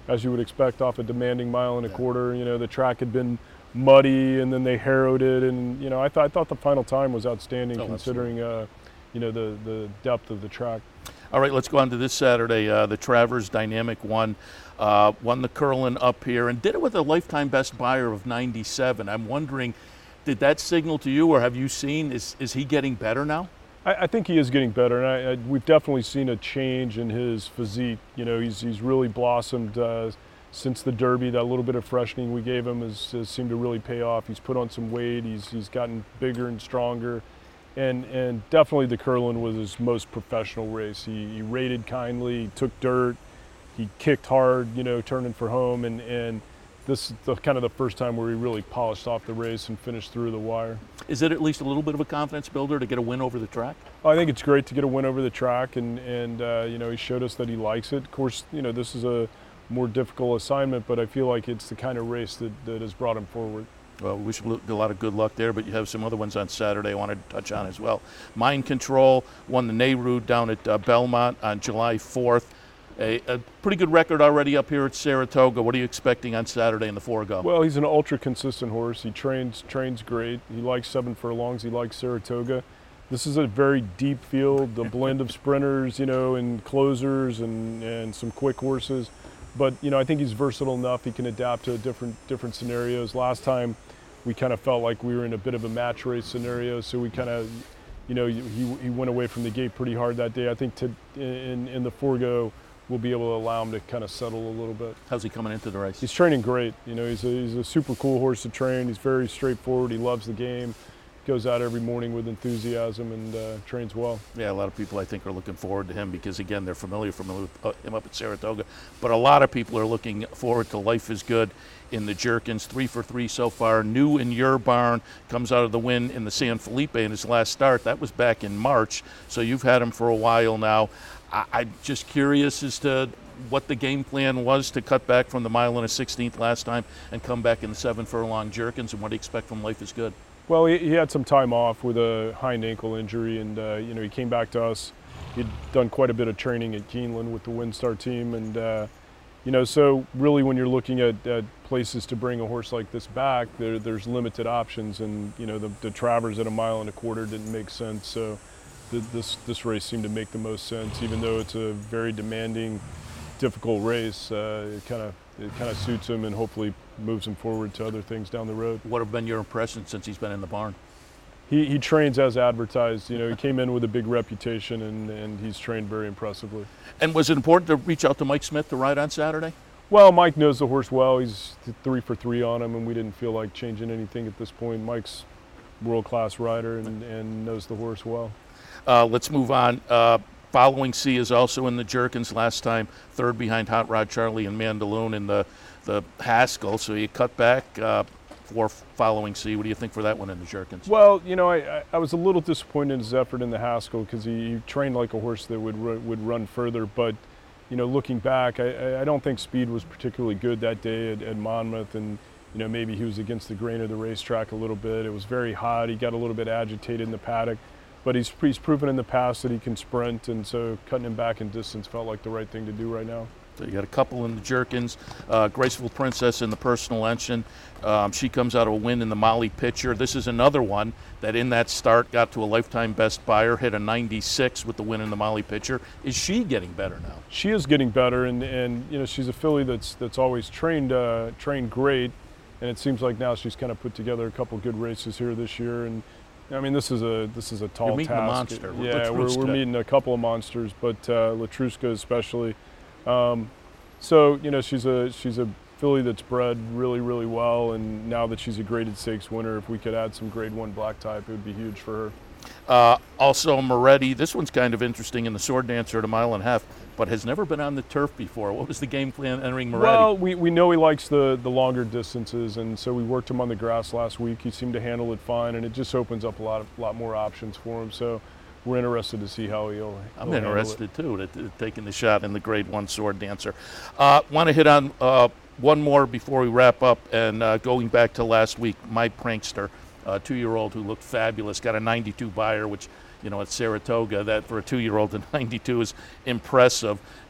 as you would expect off a demanding mile and a quarter. You know, the track had been muddy, and then they harrowed it, and you know, I thought I thought the final time was outstanding oh, considering uh, you know the the depth of the track. All right, let's go on to this Saturday. Uh, the Travers Dynamic won, uh, won the Curlin up here, and did it with a lifetime best buyer of ninety-seven. I'm wondering, did that signal to you, or have you seen, is is he getting better now? I, I think he is getting better, and I, I, we've definitely seen a change in his physique. You know, he's he's really blossomed uh, since the Derby. That little bit of freshening we gave him has, has seemed to really pay off. He's put on some weight. He's he's gotten bigger and stronger. And and definitely the Curlin was his most professional race. He, he rated kindly, he took dirt, he kicked hard, you know, turning for home, and, and this is the, kind of the first time where he really polished off the race and finished through the wire. Is it at least a little bit of a confidence builder to get a win over the track? I think it's great to get a win over the track, and, and uh, you know, he showed us that he likes it. Of course, you know, this is a more difficult assignment, but I feel like it's the kind of race that, that has brought him forward. Well, we wish you a lot of good luck there, but you have some other ones on Saturday I wanted to touch on as well. Mind Control won the Nehru down at uh, Belmont on July fourth. A, a pretty good record already up here at Saratoga. What are you expecting on Saturday in the four-go? Well, he's an ultra-consistent horse. He trains trains great. He likes seven furlongs. He likes Saratoga. This is a very deep field, a blend of sprinters, you know, and closers and, and some quick horses. But, you know, I think he's versatile enough. He can adapt to different different scenarios. Last time, we kind of felt like we were in a bit of a match race scenario, so we kind of, you know, he, he went away from the gate pretty hard that day. I think to, in, in the four-go, we'll be able to allow him to kind of settle a little bit. How's he coming into the race? He's training great. You know, he's a, he's a super cool horse to train. He's very straightforward. He loves the game. Goes out every morning with enthusiasm and uh, trains well. Yeah, a lot of people I think are looking forward to him because, again, they're familiar, familiar with uh, him up at Saratoga. But a lot of people are looking forward to Life is Good in the Jerkins. Three for three so far. New in your barn. Comes out of the win in the San Felipe in his last start. That was back in March. So you've had him for a while now. I- I'm just curious as to what the game plan was to cut back from the mile and a sixteenth last time and come back in the seven furlong Jerkins, and what do you expect from Life is Good? Well, he, he had some time off with a hind ankle injury, and uh, you know, he came back to us. He'd done quite a bit of training at Keeneland with the WinStar team, and uh, you know, so really when you're looking at, at places to bring a horse like this back, there, there's limited options, and you know, the, the Travers at a mile and a quarter didn't make sense. So the, this this race seemed to make the most sense, even though it's a very demanding, difficult race. Uh, it kind of it kind of suits him, and hopefully moves him forward to other things down the road. What have been your impressions since he's been in the barn? He, he trains as advertised. You know, he came in with a big reputation, and, and he's trained very impressively. And was it important to reach out to Mike Smith to ride on Saturday? Well, Mike knows the horse well. He's three for three on him, and we didn't feel like changing anything at this point. Mike's a world-class rider and, and knows the horse well. Uh, let's move on. Uh, Following C is also in the Jerkins last time, third behind Hot Rod Charlie and Mandaloon in the, the Haskell. So you cut back uh, for Following C. What do you think for that one in the Jerkins? Well, you know, I, I was a little disappointed in his effort in the Haskell because he, he trained like a horse that would would run further. But, you know, looking back, I, I don't think speed was particularly good that day at, at Monmouth. And, you know, maybe he was against the grain of the racetrack a little bit. It was very hot. He got a little bit agitated in the paddock. But he's, he's proven in the past that he can sprint, and so cutting him back in distance felt like the right thing to do right now. So you got a couple in the Jerkins. Uh, Graceful Princess in the Personal Engine. Um, she comes out of a win in the Molly Pitcher. This is another one that in that start got to a lifetime best buyer, hit a ninety-six with the win in the Molly Pitcher. Is she getting better now? She is getting better, and, and you know, she's a filly that's that's always trained uh, trained great, and it seems like now she's kind of put together a couple good races here this year. And I mean, this is a this is a tall You're meeting task. a monster. Yeah, we're, we're meeting a couple of monsters, but uh, Latruska especially. Um, so you know, she's a she's a filly that's bred really really well, and now that she's a graded stakes winner, if we could add some grade one black type, it would be huge for her. Uh, also, Moretti. This one's kind of interesting in the Sword Dancer at a mile and a half, but has never been on the turf before. What was the game plan entering Moretti? Well, we, we know he likes the, the longer distances, and so we worked him on the grass last week. He seemed to handle it fine, and it just opens up a lot of, lot more options for him. So we're interested to see how he'll. I'm he'll interested too, at, at taking the shot in the Grade One Sword Dancer. Uh, Want to hit on uh, one more before we wrap up, and uh, going back to last week, My Prankster. A two-year-old who looked fabulous, got a ninety-two buyer, which, you know, at Saratoga, that for a two-year-old, the ninety-two is impressive.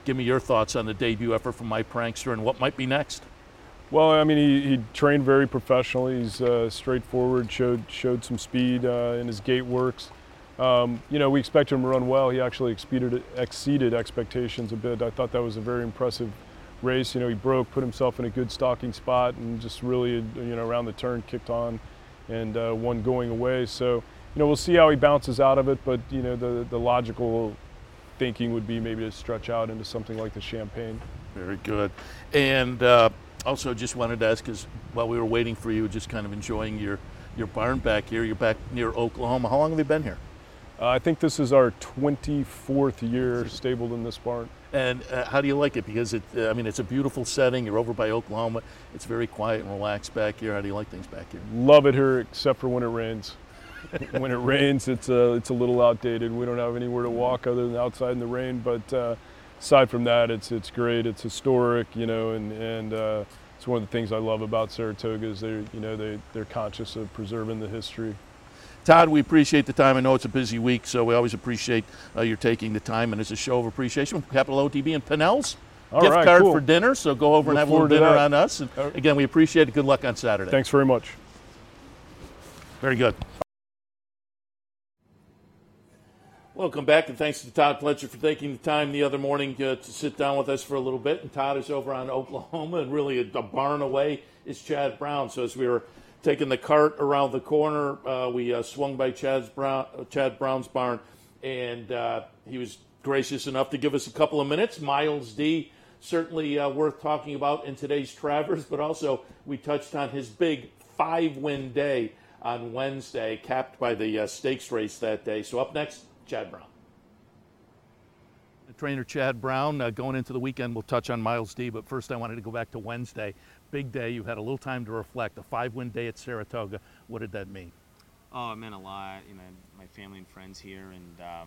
give me your thoughts on the debut effort from Mike Prankster and what might be next. Well, I mean, he, he trained very professionally. He's uh, straightforward, showed showed some speed uh, in his gate works. Um, you know, we expected him to run well. He actually exceeded, exceeded expectations a bit. I thought that was a very impressive race. You know, he broke, put himself in a good stalking spot, and just really, you know, around the turn, kicked on and uh, won going away. So, you know, we'll see how he bounces out of it, but, you know, the, the logical thinking would be maybe to stretch out into something like the Champagne. Very good. And uh, also just wanted to ask, because while we were waiting for you, just kind of enjoying your, your barn back here, you're back near Oklahoma. How long have you been here? Uh, I think this is our twenty-fourth year stabled in this barn. And uh, how do you like it? Because, it, uh, I mean, it's a beautiful setting. You're over by Oklahoma. It's very quiet and relaxed back here. How do you like things back here? Love it here, except for when it rains. When it rains, it's a, it's a little outdated. We don't have anywhere to walk other than outside in the rain. But uh, aside from that, it's it's great. It's historic, you know, and, and uh, it's one of the things I love about Saratoga is they're, you know, they, they're conscious of preserving the history. Todd, we appreciate the time. I know it's a busy week, so we always appreciate uh, your taking the time, and it's a show of appreciation. Capital O T B and Pinnell's All gift right, card cool. for dinner, so go over Look and have a little forward to dinner that. on us. And again, we appreciate it. Good luck on Saturday. Thanks very much. Very good. Welcome back, and thanks to Todd Pletcher for taking the time the other morning uh, to sit down with us for a little bit. And Todd is over on Oklahoma, and really a, a barn away is Chad Brown. So as we were taking the cart around the corner, uh, we uh, swung by Chad's Brown, uh, Chad Brown's barn, and uh, he was gracious enough to give us a couple of minutes. Miles D, certainly uh, worth talking about in today's Travers, but also we touched on his big five-win day on Wednesday, capped by the uh, stakes race that day. So up next, Chad Brown. The trainer Chad Brown, uh, going into the weekend, we'll touch on Miles D, but first I wanted to go back to Wednesday. Big day. You had a little time to reflect. A five-win day at Saratoga. What did that mean? Oh, it meant a lot. You know, my family and friends here, and um,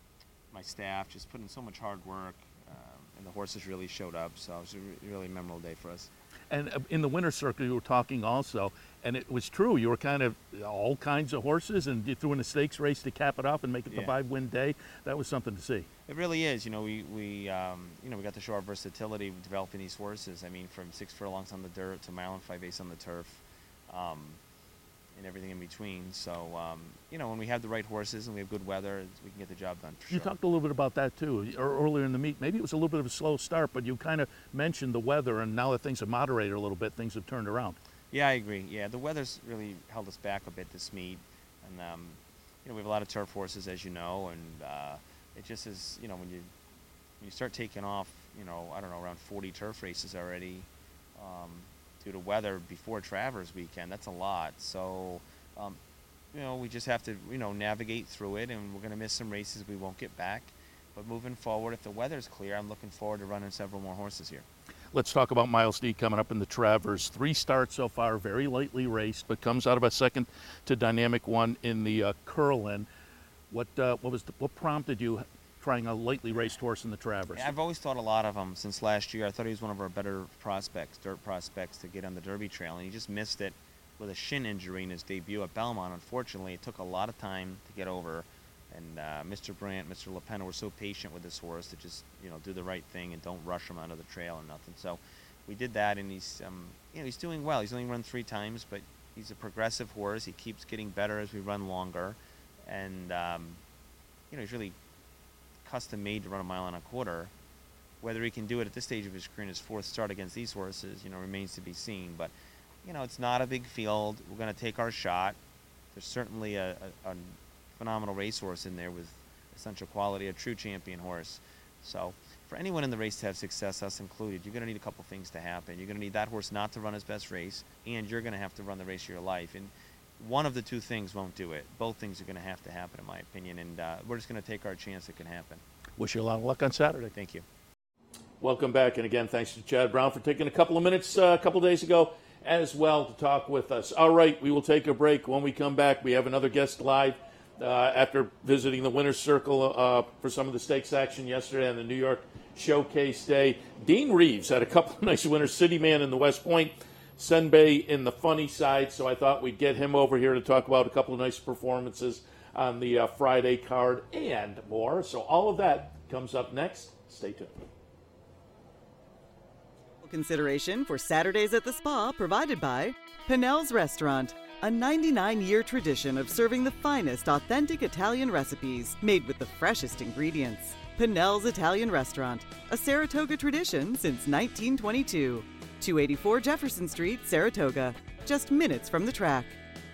my staff just put in so much hard work, uh, and the horses really showed up. So it was a re- really memorable day for us. And uh, in the winner's circle, you were talking also, and it was true. You were kind of all kinds of horses, and you threw in a stakes race to cap it off and make it the Yeah. five-win day. That was something to see. It really is. You know, we, we um, you know, we got to show our versatility with developing these horses. I mean, from six furlongs on the dirt to mile and five eighths on the turf, um, and everything in between. So, um, you know, when we have the right horses and we have good weather, we can get the job done. For You sure. talked a little bit about that too or earlier in the meet. Maybe it was a little bit of a slow start, but you kind of mentioned the weather, and now that things have moderated a little bit, things have turned around. Yeah, I agree. Yeah, the weather's really held us back a bit this meet, and um, you know, we have a lot of turf horses, as you know, and uh, it just is, you know, when you when you start taking off, you know, I don't know, around forty turf races already um, due to weather before Travers weekend. That's a lot. So, um, you know, we just have to, you know, navigate through it, and we're going to miss some races we won't get back. But moving forward, if the weather's clear, I'm looking forward to running several more horses here. Let's talk about Miles D coming up in the Travers. Three starts so far, very lightly raced, but comes out of a second to Dynamic One in the uh, Curlin. What uh, what was the, what prompted you trying a lightly raced horse in the Travers? I've always thought a lot of him since last year. I thought he was one of our better prospects, dirt prospects, to get on the Derby Trail, and he just missed it with a shin injury in his debut at Belmont. Unfortunately, it took a lot of time to get over. And uh, Mister Brandt, Mister LaPena were so patient with this horse to just, you know, do the right thing and don't rush him onto the trail or nothing. So we did that, and he's, um, you know, he's doing well. He's only run three times, but he's a progressive horse. He keeps getting better as we run longer, and um, you know, he's really custom made to run a mile and a quarter. Whether he can do it at this stage of his career in his fourth start against these horses, you know, remains to be seen. But you know, it's not a big field. We're going to take our shot. There's certainly a, a, a phenomenal racehorse in there with essential quality, a true champion horse. So for anyone in the race to have success, us included, you're going to need a couple things to happen. You're going to need that horse not to run his best race, and you're going to have to run the race of your life. And one of the two things won't do it. Both things are going to have to happen, in my opinion, and uh, we're just going to take our chance it can happen. Wish you a lot of luck on Saturday. Thank you. Welcome back, and again, thanks to Chad Brown for taking a couple of minutes uh, a couple of days ago as well to talk with us. All right, we will take a break. When we come back, we have another guest live. Uh, after visiting the winner's circle uh, for some of the stakes action yesterday on the New York Showcase Day. Dean Reeves had a couple of nice winners, City Man in the West Point, Senbei in the funny side, so I thought we'd get him over here to talk about a couple of nice performances on the uh, Friday card and more. So all of that comes up next. Stay tuned. Consideration for Saturdays at the Spa provided by Pinnell's Restaurant, a ninety-nine year tradition of serving the finest authentic Italian recipes made with the freshest ingredients. Pinnell's Italian Restaurant, a Saratoga tradition since nineteen twenty-two. two eighty-four Jefferson Street, Saratoga, just minutes from the track.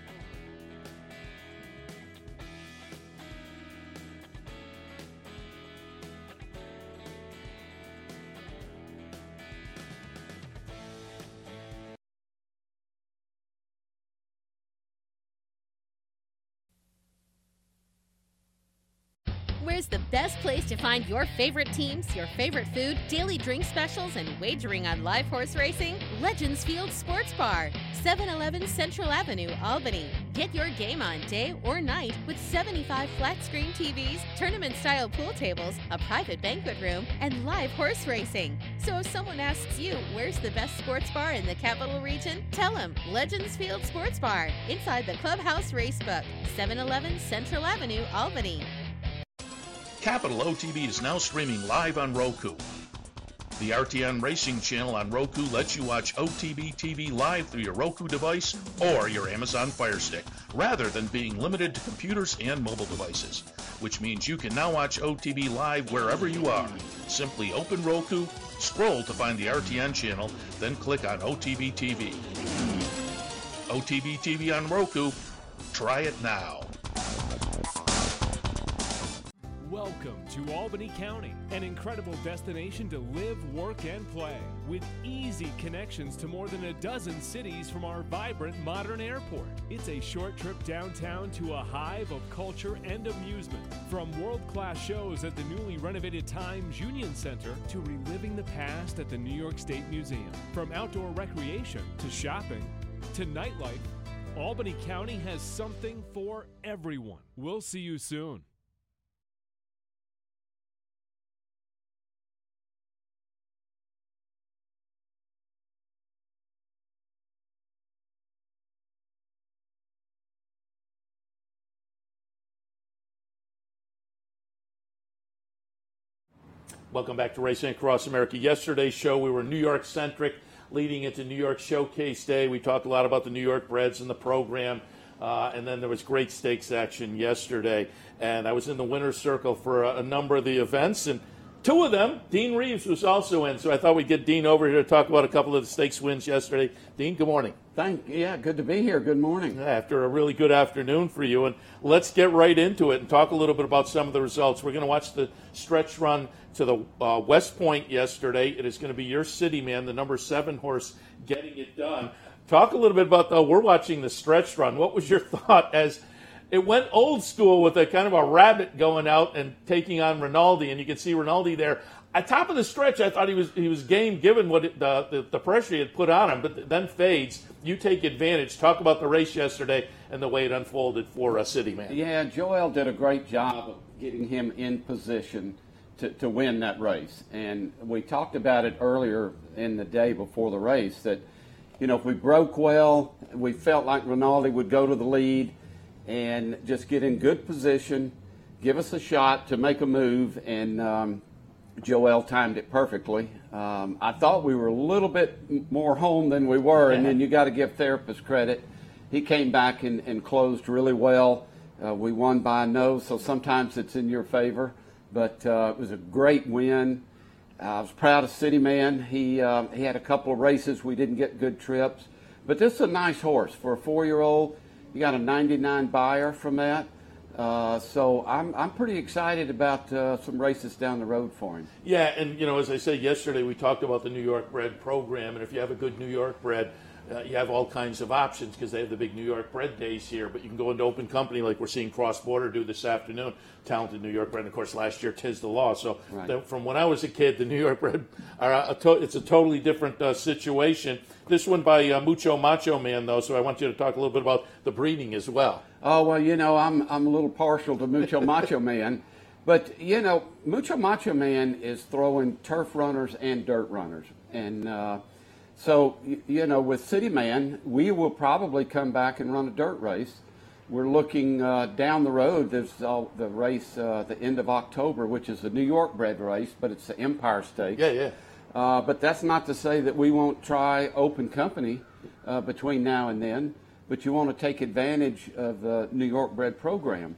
Where's the best place to find your favorite teams, your favorite food, daily drink specials, and wagering on live horse racing? Legends Field Sports Bar, seven eleven Central Avenue, Albany. Get your game on day or night with seventy-five flat-screen T Vs, tournament-style pool tables, a private banquet room, and live horse racing. So if someone asks you, where's the best sports bar in the capital region? Tell them Legends Field Sports Bar, inside the Clubhouse Racebook, seven eleven Central Avenue, Albany. Capital O T B is now streaming live on Roku. The R T N Racing channel on Roku lets you watch O T B T V live through your Roku device or your Amazon Fire Stick, rather than being limited to computers and mobile devices, which means you can now watch O T B live wherever you are. Simply open Roku, scroll to find the R T N channel, then click on O T B T V. O T B T V on Roku. Try it now. Welcome to Albany County, an incredible destination to live, work, and play, with easy connections to more than a dozen cities from our vibrant modern airport. It's a short trip downtown to a hive of culture and amusement, from world-class shows at the newly renovated Times Union Center to reliving the past at the New York State Museum. From outdoor recreation to shopping to nightlife, Albany County has something for everyone. We'll see you soon. Welcome back to Racing Across America. Yesterday's show, we were New York-centric, leading into New York Showcase Day. We talked a lot about the New York Breds and the program, uh, and then there was great stakes action yesterday. And I was in the winner's circle for a, a number of the events, and two of them, Dean Reeves was also in, so I thought we'd get Dean over here to talk about a couple of the stakes wins yesterday. Dean, good morning. Thank yeah, good to be here. Good morning. After a really good afternoon for you, and let's get right into it and talk a little bit about some of the results. We're going to watch the stretch run to the uh, West Point yesterday. It is going to be your city man, the number seven horse, getting it done. Talk a little bit about, though, we're watching the stretch run. What was your thought as it went old school with a kind of a rabbit going out and taking on Rinaldi, and you can see Rinaldi there. At top of the stretch, I thought he was he was game given what it, the, the the pressure he had put on him, but then fades. You take advantage. Talk about the race yesterday and the way it unfolded for a city man. Yeah, Joel did a great job of getting him in position to, to win that race. And we talked about it earlier in the day before the race that, you know, if we broke well, we felt like Rinaldi would go to the lead and just get in good position, give us a shot to make a move, and um, Joel timed it perfectly. Um, I thought we were a little bit more home than we were, and then you got to give Therapist credit. He came back and, and closed really well. Uh, we won by a no, so sometimes it's in your favor, but uh, it was a great win. Uh, I was proud of City Man. He, uh, he had a couple of races we didn't get good trips, but this is a nice horse for a four-year-old. You got a ninety-nine buyer from that. Uh, so I'm I'm pretty excited about uh, some races down the road for him. Yeah, and you know, as I said yesterday, we talked about the New York Bred program, and if you have a good New York Bred, uh, you have all kinds of options because they have the big New York Bred days here. But you can go into open company like we're seeing Cross Border do this afternoon. Talented New York Bred, and of course last year Tiz the Law. So Right. the, from when I was a kid, the New York Bred are a to- it's a totally different uh, situation. This one by uh, Mucho Macho Man, though, so I want you to talk a little bit about the breeding as well. Oh, well, you know, I'm I'm a little partial to Mucho Macho Man. But, you know, Mucho Macho Man is throwing turf runners and dirt runners. And uh, so, y- you know, with City Man, we will probably come back and run a dirt race. We're looking uh, down the road. There's uh, the race uh, the end of October, which is the New York bred race, but it's the Empire Stakes. Yeah, yeah. Uh, but that's not to say that we won't try open company uh, between now and then. But you want to take advantage of the New York bred program.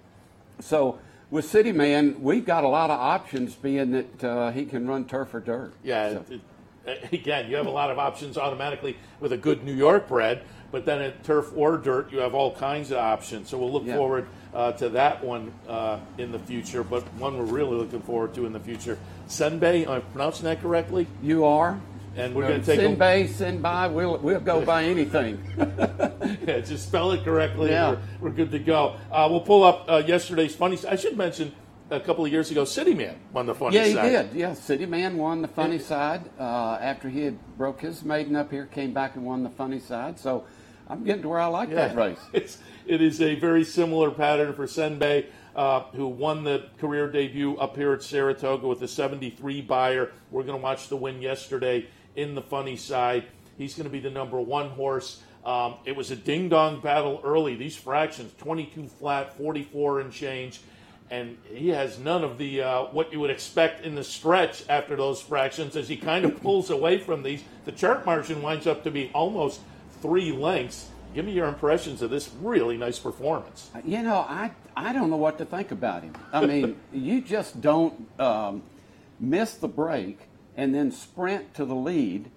So with City Man, we've got a lot of options, being that uh, he can run turf or dirt. Yeah, So- it, it, again, you have a lot of options automatically with a good New York bred, but then at turf or dirt, you have all kinds of options. So we'll look Yeah. forward uh, to that one uh, in the future, but one we're really looking forward to in the future. Senbei, am I pronouncing that correctly? You are. And we're going to take Senbei, Senbai, we'll, we'll go by anything. yeah, just spell it correctly. Yeah. And we're, we're good to go. Uh, we'll pull up uh, yesterday's funny. I should mention a couple of years ago, City Man won the funny Yeah, he side. did. Yeah, City Man won the funny side uh, after he had broke his maiden up here, came back and won the funny side. So I'm getting to where I like that race. It's, it is a very similar pattern for Senbei, uh, who won the career debut up here at Saratoga with a seventy-three buyer. We're going to watch the win yesterday in the funny side. He's going to be the number one horse. Um, it was a ding-dong battle early. These fractions, twenty-two flat, forty-four and change. And he has none of the uh, what you would expect in the stretch after those fractions as he kind of pulls away from these. The chart margin winds up to be almost three lengths. Give me your impressions of this really nice performance. You know, I I don't know what to think about him. I mean, you just don't um, miss the break and then sprint to the lead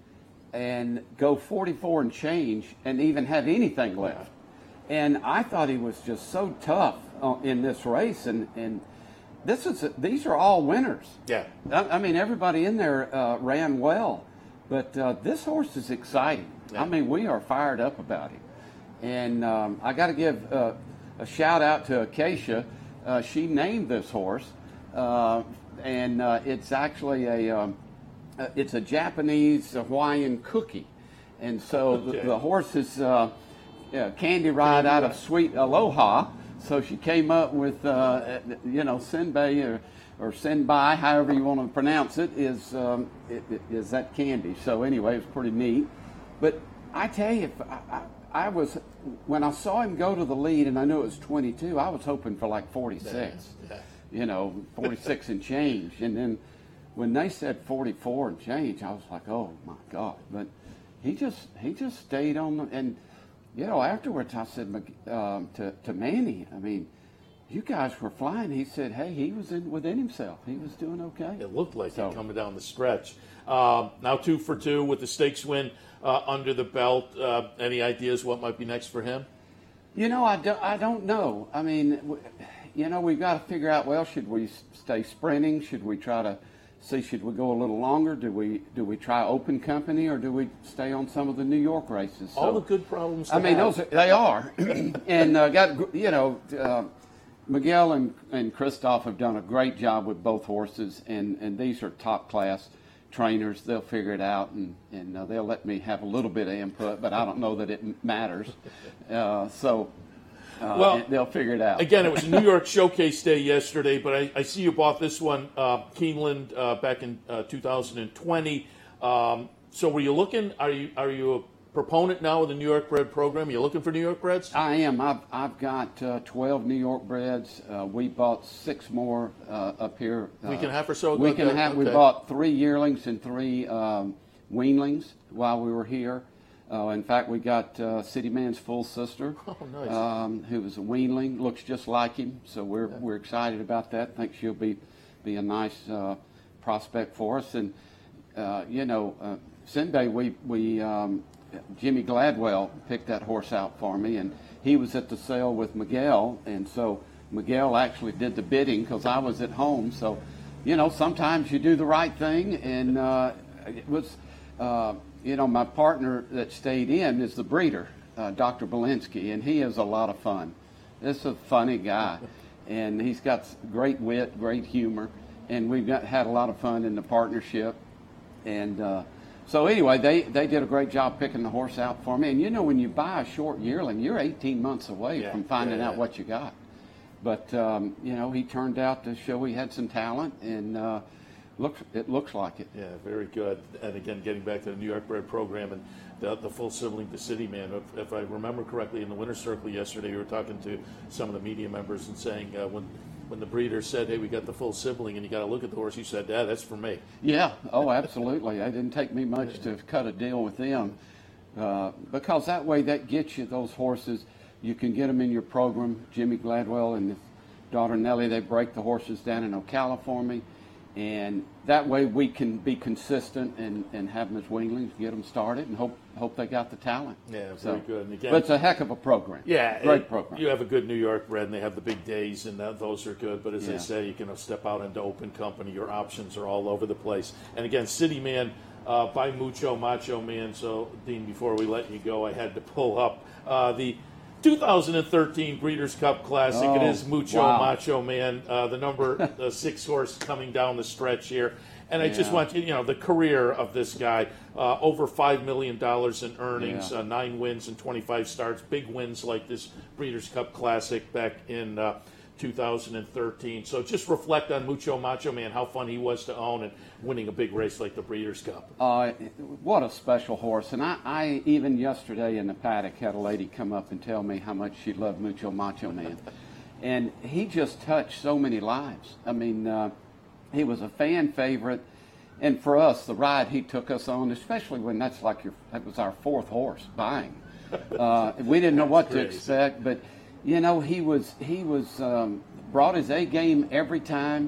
and go forty-four and change and even have anything left. And I thought he was just so tough uh, in this race, and, and this is a, these are all winners. Yeah. I, I mean, everybody in there uh, ran well, but uh, this horse is exciting. Yeah. I mean, we are fired up about him. And um, I got to give uh, a shout out to Acacia. Uh, she named this horse, uh, and uh, it's actually a um, uh, it's a Japanese Hawaiian cookie, and so Okay. the, the horse is uh, yeah, Candy Ride out of Sweet Aloha. So she came up with uh, you know Senbei or or Senbai, however you want to pronounce it, is um, it, it, is that Candy. So anyway, it's pretty neat. But I tell you, if I, I, I was when I saw him go to the lead, and I knew it was twenty-two. I was hoping for like forty-six, Yeah. you know, forty-six and change. And then when they said forty-four and change, I was like, oh my God! But he just he just stayed on the, and you know afterwards I said um, to to Manny, I mean, you guys were flying. He said, hey, he was in within himself. He was doing okay. It looked like So- it coming down the stretch. Um, now two for two with the stakes win uh, under the belt. Uh, any ideas what might be next for him? You know, I don't, I don't know. I mean, w- you know, we've got to figure out, well, should we s- stay sprinting? Should we try to see, should we go a little longer? Do we do we try open company, or do we stay on some of the New York races? All So- the good problems to I mean, have. those are, they are. and uh, got, you know, uh, Miguel and, and Christoph have done a great job with both horses, and, and these are top class trainers. They'll figure it out, and, and uh, they'll let me have a little bit of input, but I don't know that it m- matters. Uh, so uh, Well, they'll figure it out. Again, it was New York Showcase Day yesterday, but I, I see you bought this one, uh, Keeneland, uh, back in uh, two thousand twenty. Um, so were you looking, are you are you a proponent now of the New York bred program? Are you looking for New York breds? I am. I've, I've got uh, twelve New York breds. Uh, we bought six more uh, up here. Uh, Week and a half or so ago? Week and a Okay, half. We okay. bought three yearlings and three um, weanlings while we were here. Uh, in fact, we got uh, City Man's full sister, Oh, nice. um, who was a weanling, looks just like him. So we're we're excited about that. Think she'll be be a nice uh, prospect for us. And uh, you know, uh, Senbei, we we um, Jimmy Gladwell picked that horse out for me, and he was at the sale with Miguel, and so Miguel actually did the bidding because I was at home. So, you know, sometimes you do the right thing, and uh, it was, uh, you know, my partner that stayed in is the breeder, uh, Doctor Belinsky, and he is a lot of fun. This is a funny guy, and he's got great wit, great humor, and we've got, had a lot of fun in the partnership, and uh, so anyway, they, they did a great job picking the horse out for me. And you know, when you buy a short yearling, you're eighteen months away Yeah, from finding yeah, out yeah. what you got. But um, you know, he turned out to show he had some talent, and uh, looks it looks like it. Yeah, very good. And again, getting back to the New York bred program and the, the full sibling to City Man. If, if I remember correctly, in the winner's circle yesterday, you were talking to some of the media members and saying uh, when when the breeder said, hey, we got the full sibling and you got to look at the horse, you said, yeah, that's for me. Yeah, oh, absolutely. It didn't take me much to cut a deal with them uh, because that way that gets you those horses. You can get them in your program. Jimmy Gladwell and his daughter Nellie, they break the horses down in Ocala for me. And that way we can be consistent and, and have them as weanlings, get them started, and hope hope they got the talent. Yeah, so, very good. And again, but it's a heck of a program. Yeah, great it, program. You have a good New York bred, and they have the big days, and that, those are good. But as Yeah. I say, you can step out into open company. Your options are all over the place. And again, City Man uh, by Mucho Macho Man. So, Dean, before we let you go, I had to pull up uh, the two thousand thirteen Breeders' Cup Classic. Oh, it is Mucho wow. Macho Man, uh, the number uh, six horse coming down the stretch here. And I just Yeah. want you, you know, the career of this guy, uh, over five million dollars in earnings, Yeah. uh, nine wins and twenty-five starts, big wins like this Breeders' Cup Classic back in uh, two thousand thirteen. So just reflect on Mucho Macho Man, how fun he was to own and winning a big race like the Breeders' Cup. Uh, what a special horse. And I, I, even yesterday in the paddock, had a lady come up and tell me how much she loved Mucho Macho Man. And he just touched so many lives. I mean, uh, he was a fan favorite. And for us, the ride he took us on, especially when that's like your, that was our fourth horse buying. Uh, we didn't know what to crazy. expect, but you know, he was, he was, um, brought his A game every time.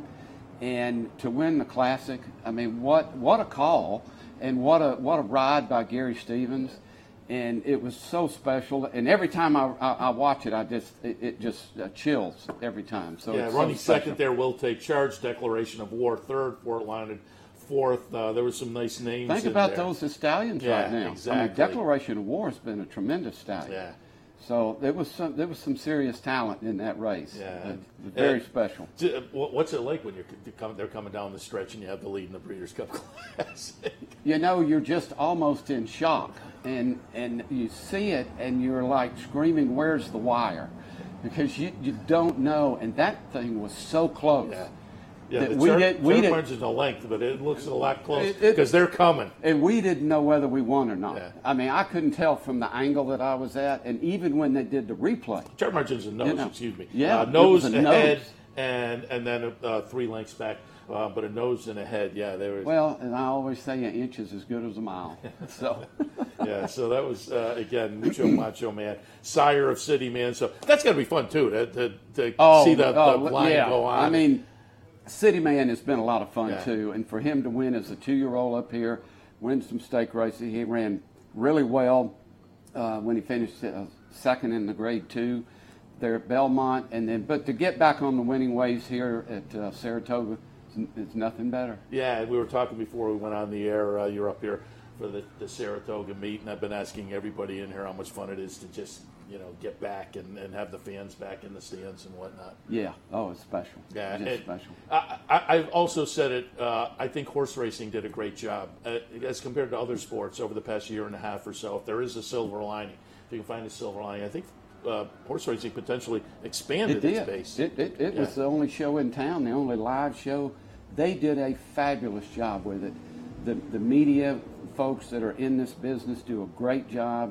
And to win the Classic, I mean, what what a call, and what a what a ride by Gary Stevens, and it was so special. And every time I I, I watch it, I just it, it just uh, chills every time. So yeah, it's running so special. second there, Will Take Charge, Declaration of War, third, Fort Lyon, fourth. Uh, there were some nice names. Think in about there. those stallions Yeah, right now. exactly. I mean, Declaration of War has been a tremendous stallion. Yeah. So there was some there was some serious talent in that race. Yeah. Uh, very And special. d- What's it like when you're c- coming, they're coming down the stretch and you have the lead in the Breeders' Cup Classic? You know, you're just almost in shock, and and you see it, and you're like screaming, "Where's the wire?" Because you, you don't know, and that thing was so close. Yeah. Yeah, that the we turn, did, we turn did, margin's a length, but it looks a lot closer It- it- because they're coming. and we didn't know whether we won or not. Yeah. I mean, I couldn't tell from the angle that I was at, and even when they did the replay. Turn margin's a nose, You know, excuse me. yeah, uh, it nose, was a ahead, nose. and and then uh, three lengths back, uh, but a nose and a head. Yeah, they were. Well, and I always say an inch is as good as a mile. So, yeah, so that was uh, again Mucho Macho Man, sire of City Man. So that's got to be fun too to to, to oh, see the, the oh, line yeah. go on. I mean, City Man has been a lot of fun Yeah. too, and for him to win as a two-year-old up here, win some stake races, he ran really well uh, when he finished uh, second in the Grade Two there at Belmont, and then but to get back on the winning ways here at uh, Saratoga, it's, it's nothing better. Yeah, we were talking before we went on the air. Uh, you're up here for the, the Saratoga meet, and I've been asking everybody in here how much fun it is to just, you know, get back and, and have the fans back in the stands and whatnot. Yeah. Oh, it's special. Yeah, Just and special. I, I, I've also said it. Uh, I think horse racing did a great job uh, as compared to other sports over the past year and a half or so. If there is a silver lining, if you can find a silver lining, I think uh, horse racing potentially expanded It did. its base. It, it, it Yeah. was the only show in town, the only live show. They did a fabulous job with it. The, the media folks that are in this business do a great job,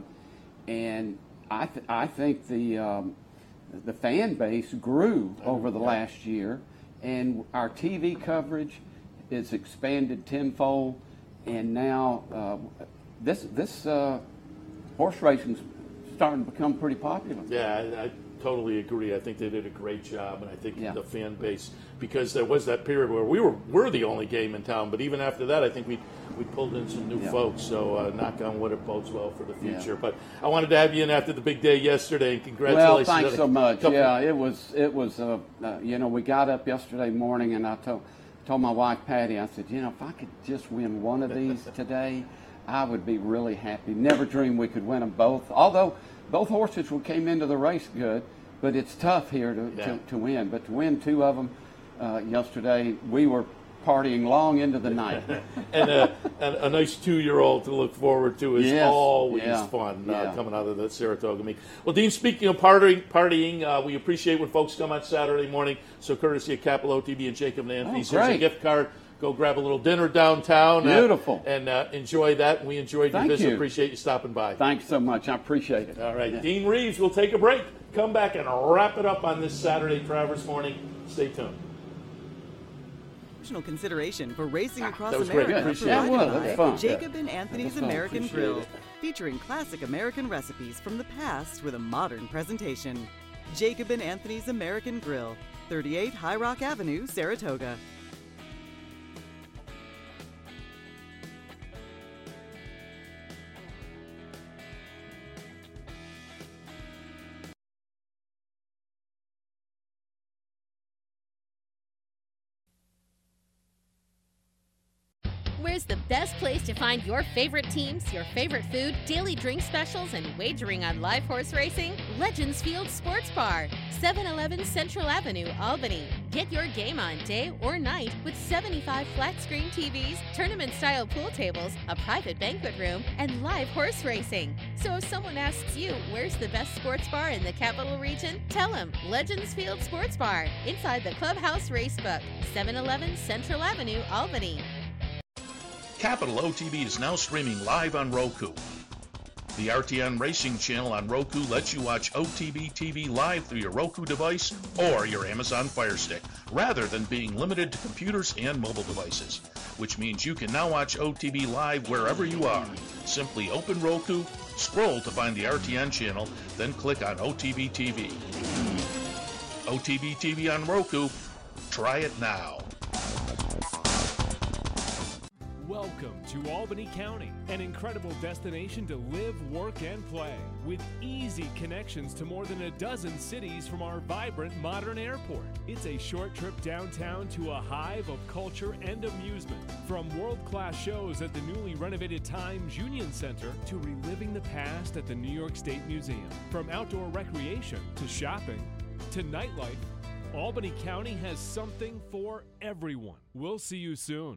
and I, th- I think the um, the fan base grew over the last year, and our T V coverage is expanded tenfold, and now uh, this this uh, horse racing's starting to become pretty popular. Yeah, I, I totally agree. I think they did a great job, and I think Yeah. the fan base, because there was that period where we were we're the only game in town, but even after that, I think we we pulled in some new Yeah. folks. So uh, knock on wood, it bodes well for the Yeah. future. But I wanted to have you in after the big day yesterday, and Well, congratulations. thanks on a so much. couple- Yeah, it was it was. Uh, uh, you know, we got up yesterday morning, and I told told my wife Patty, I said, you know, if I could just win one of these today, I would be really happy. Never dreamed we could win them both. Although both horses came into the race good, but it's tough here to Yeah. to, to win. But to win two of them uh, yesterday, we were partying long into the night. and a, and a nice two-year-old to look forward to is Yes, always yeah, fun uh, yeah. coming out of the Saratoga meet. Well, Dean, speaking of partying, partying uh, we appreciate when folks come on Saturday morning. So courtesy of Capital O T B and Jacob and Anthony, Oh, there's a great. gift card. Go grab a little dinner downtown. uh, Beautiful. and uh, enjoy that. We enjoyed your Thank visit. you. Appreciate you stopping by. Thanks so much. I appreciate it. All right, Yeah. Dean Reeves, we'll take a break. Come back and wrap it up on this Saturday Travers morning. Stay tuned. Additional consideration for racing across that was great. America Appreciate Yeah, it. well, provided that's by fun. Jacob Yeah. and Anthony's That's fun. American Appreciate Grill, it. featuring classic American recipes from the past with a modern presentation. Jacob and Anthony's American Grill, thirty-eight High Rock Avenue, Saratoga. Where's the best place to find your favorite teams, your favorite food, daily drink specials, and wagering on live horse racing? Legends Field Sports Bar, seven eleven Central Avenue, Albany. Get your game on day or night with seventy-five flat-screen T Vs, tournament-style pool tables, a private banquet room, and live horse racing. So if someone asks you, where's the best sports bar in the capital region? Tell them Legends Field Sports Bar, inside the Clubhouse Racebook, seven eleven Central Avenue, Albany. Capital O T B is now streaming live on Roku. The R T N Racing channel on Roku lets you watch O T B T V live through your Roku device or your Amazon Fire Stick, rather than being limited to computers and mobile devices, which means you can now watch O T B live wherever you are. Simply open Roku, scroll to find the R T N channel, then click on O T B T V. O T B T V on Roku. Try it now. Welcome to Albany County, an incredible destination to live, work, and play, with easy connections to more than a dozen cities from our vibrant modern airport. It's a short trip downtown to a hive of culture and amusement, from world-class shows at the newly renovated Times Union Center to reliving the past at the New York State Museum. From outdoor recreation to shopping to nightlife, Albany County has something for everyone. We'll see you soon.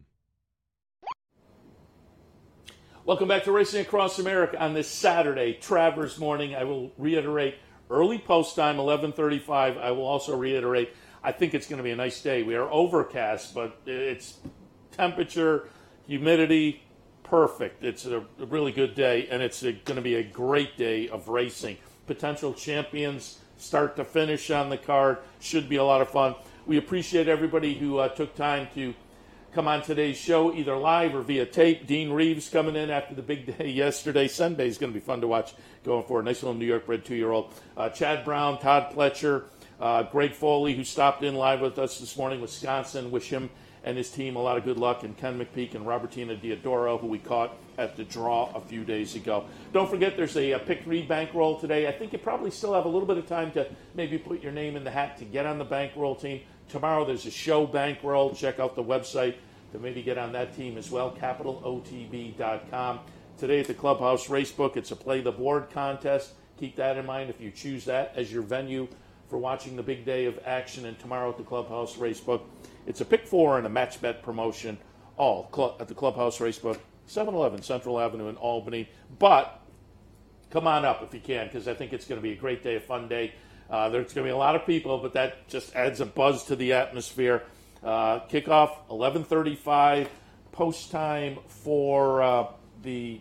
Welcome back to Racing Across America on this Saturday, Travers morning. I will reiterate, early post time, eleven thirty-five. I will also reiterate, I think it's going to be a nice day. We are overcast, but it's temperature, humidity, perfect. It's a really good day, and it's going to be a great day of racing. Potential champions, start to finish on the card. Should be a lot of fun. We appreciate everybody who uh, took time to come on today's show, either live or via tape. Dean Reeves coming in after the big day yesterday. Sunday is going to be fun to watch going forward. Nice little New York-bred two-year-old. Uh, Chad Brown, Todd Pletcher, uh, Greg Foley, who stopped in live with us this morning, Wisconsin. Wish him and his team a lot of good luck. And Ken McPeak and Robertina Diodoro, who we caught at the draw a few days ago. Don't forget, there's a, a pick-three bankroll today. I think you probably still have a little bit of time to maybe put your name in the hat to get on the bankroll team. Tomorrow there's a show bankroll. Check out the website to maybe get on that team as well, capital O T B dot com. Today at the Clubhouse Racebook, it's a play the board contest. Keep that in mind if you choose that as your venue for watching the big day of action. And tomorrow at the Clubhouse Racebook, it's a pick four and a match bet promotion, all cl- at the Clubhouse Racebook, seven eleven Central Avenue in Albany. But come on up if you can, because I think it's going to be a great day, a fun day. Uh, there's going to be a lot of people, but that just adds a buzz to the atmosphere. Uh, kickoff eleven thirty-five, post time for uh, the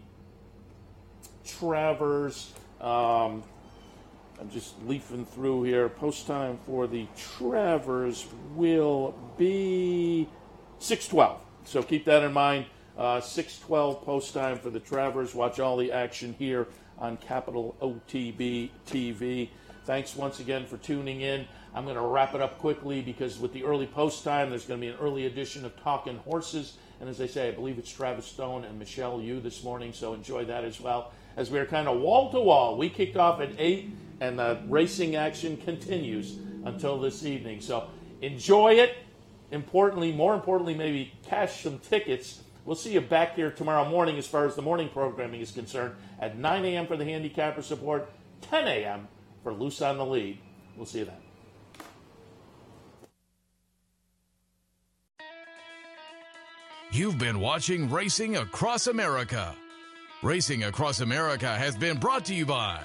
Travers. Um, I'm just leafing through here. Post time for the Travers will be six twelve. So keep that in mind. Uh, six twelve post time for the Travers. Watch all the action here on Capital O T B T V. Thanks once again for tuning in. I'm going to wrap it up quickly because with the early post time, there's going to be an early edition of Talkin' Horses. And as I say, I believe it's Travis Stone and Michelle Yu this morning, so enjoy that as well. As we're kind of wall-to-wall, we kicked off at eight, and the racing action continues until this evening. So enjoy it. Importantly, more importantly, maybe cash some tickets. We'll see you back here tomorrow morning as far as the morning programming is concerned at nine a.m. for the handicapper support, ten a.m. for Loose on the Lead. We'll see you then. You've been watching Racing Across America. Racing Across America has been brought to you by...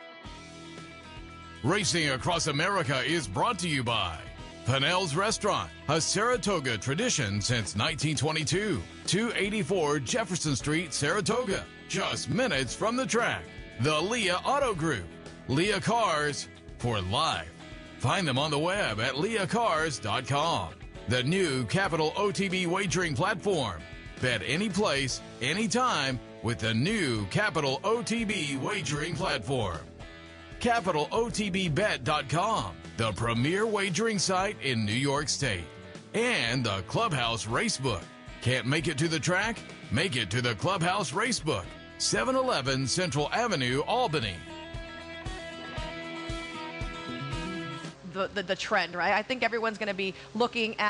Racing Across America is brought to you by Pinnell's Restaurant, a Saratoga tradition since nineteen twenty-two. two eighty-four Jefferson Street, Saratoga, just minutes from the track. The Leah Auto Group, Leah Cars for life. Find them on the web at leah cars dot com. The new Capital O T B wagering platform. Bet any place, anytime with the new Capital O T B wagering platform. capital O T B bet dot com, the premier wagering site in New York State. And the Clubhouse Racebook. Can't make it to the track? Make it to the Clubhouse Racebook, seven eleven Central Avenue, Albany. The, the, the trend, right? I think everyone's going to be looking at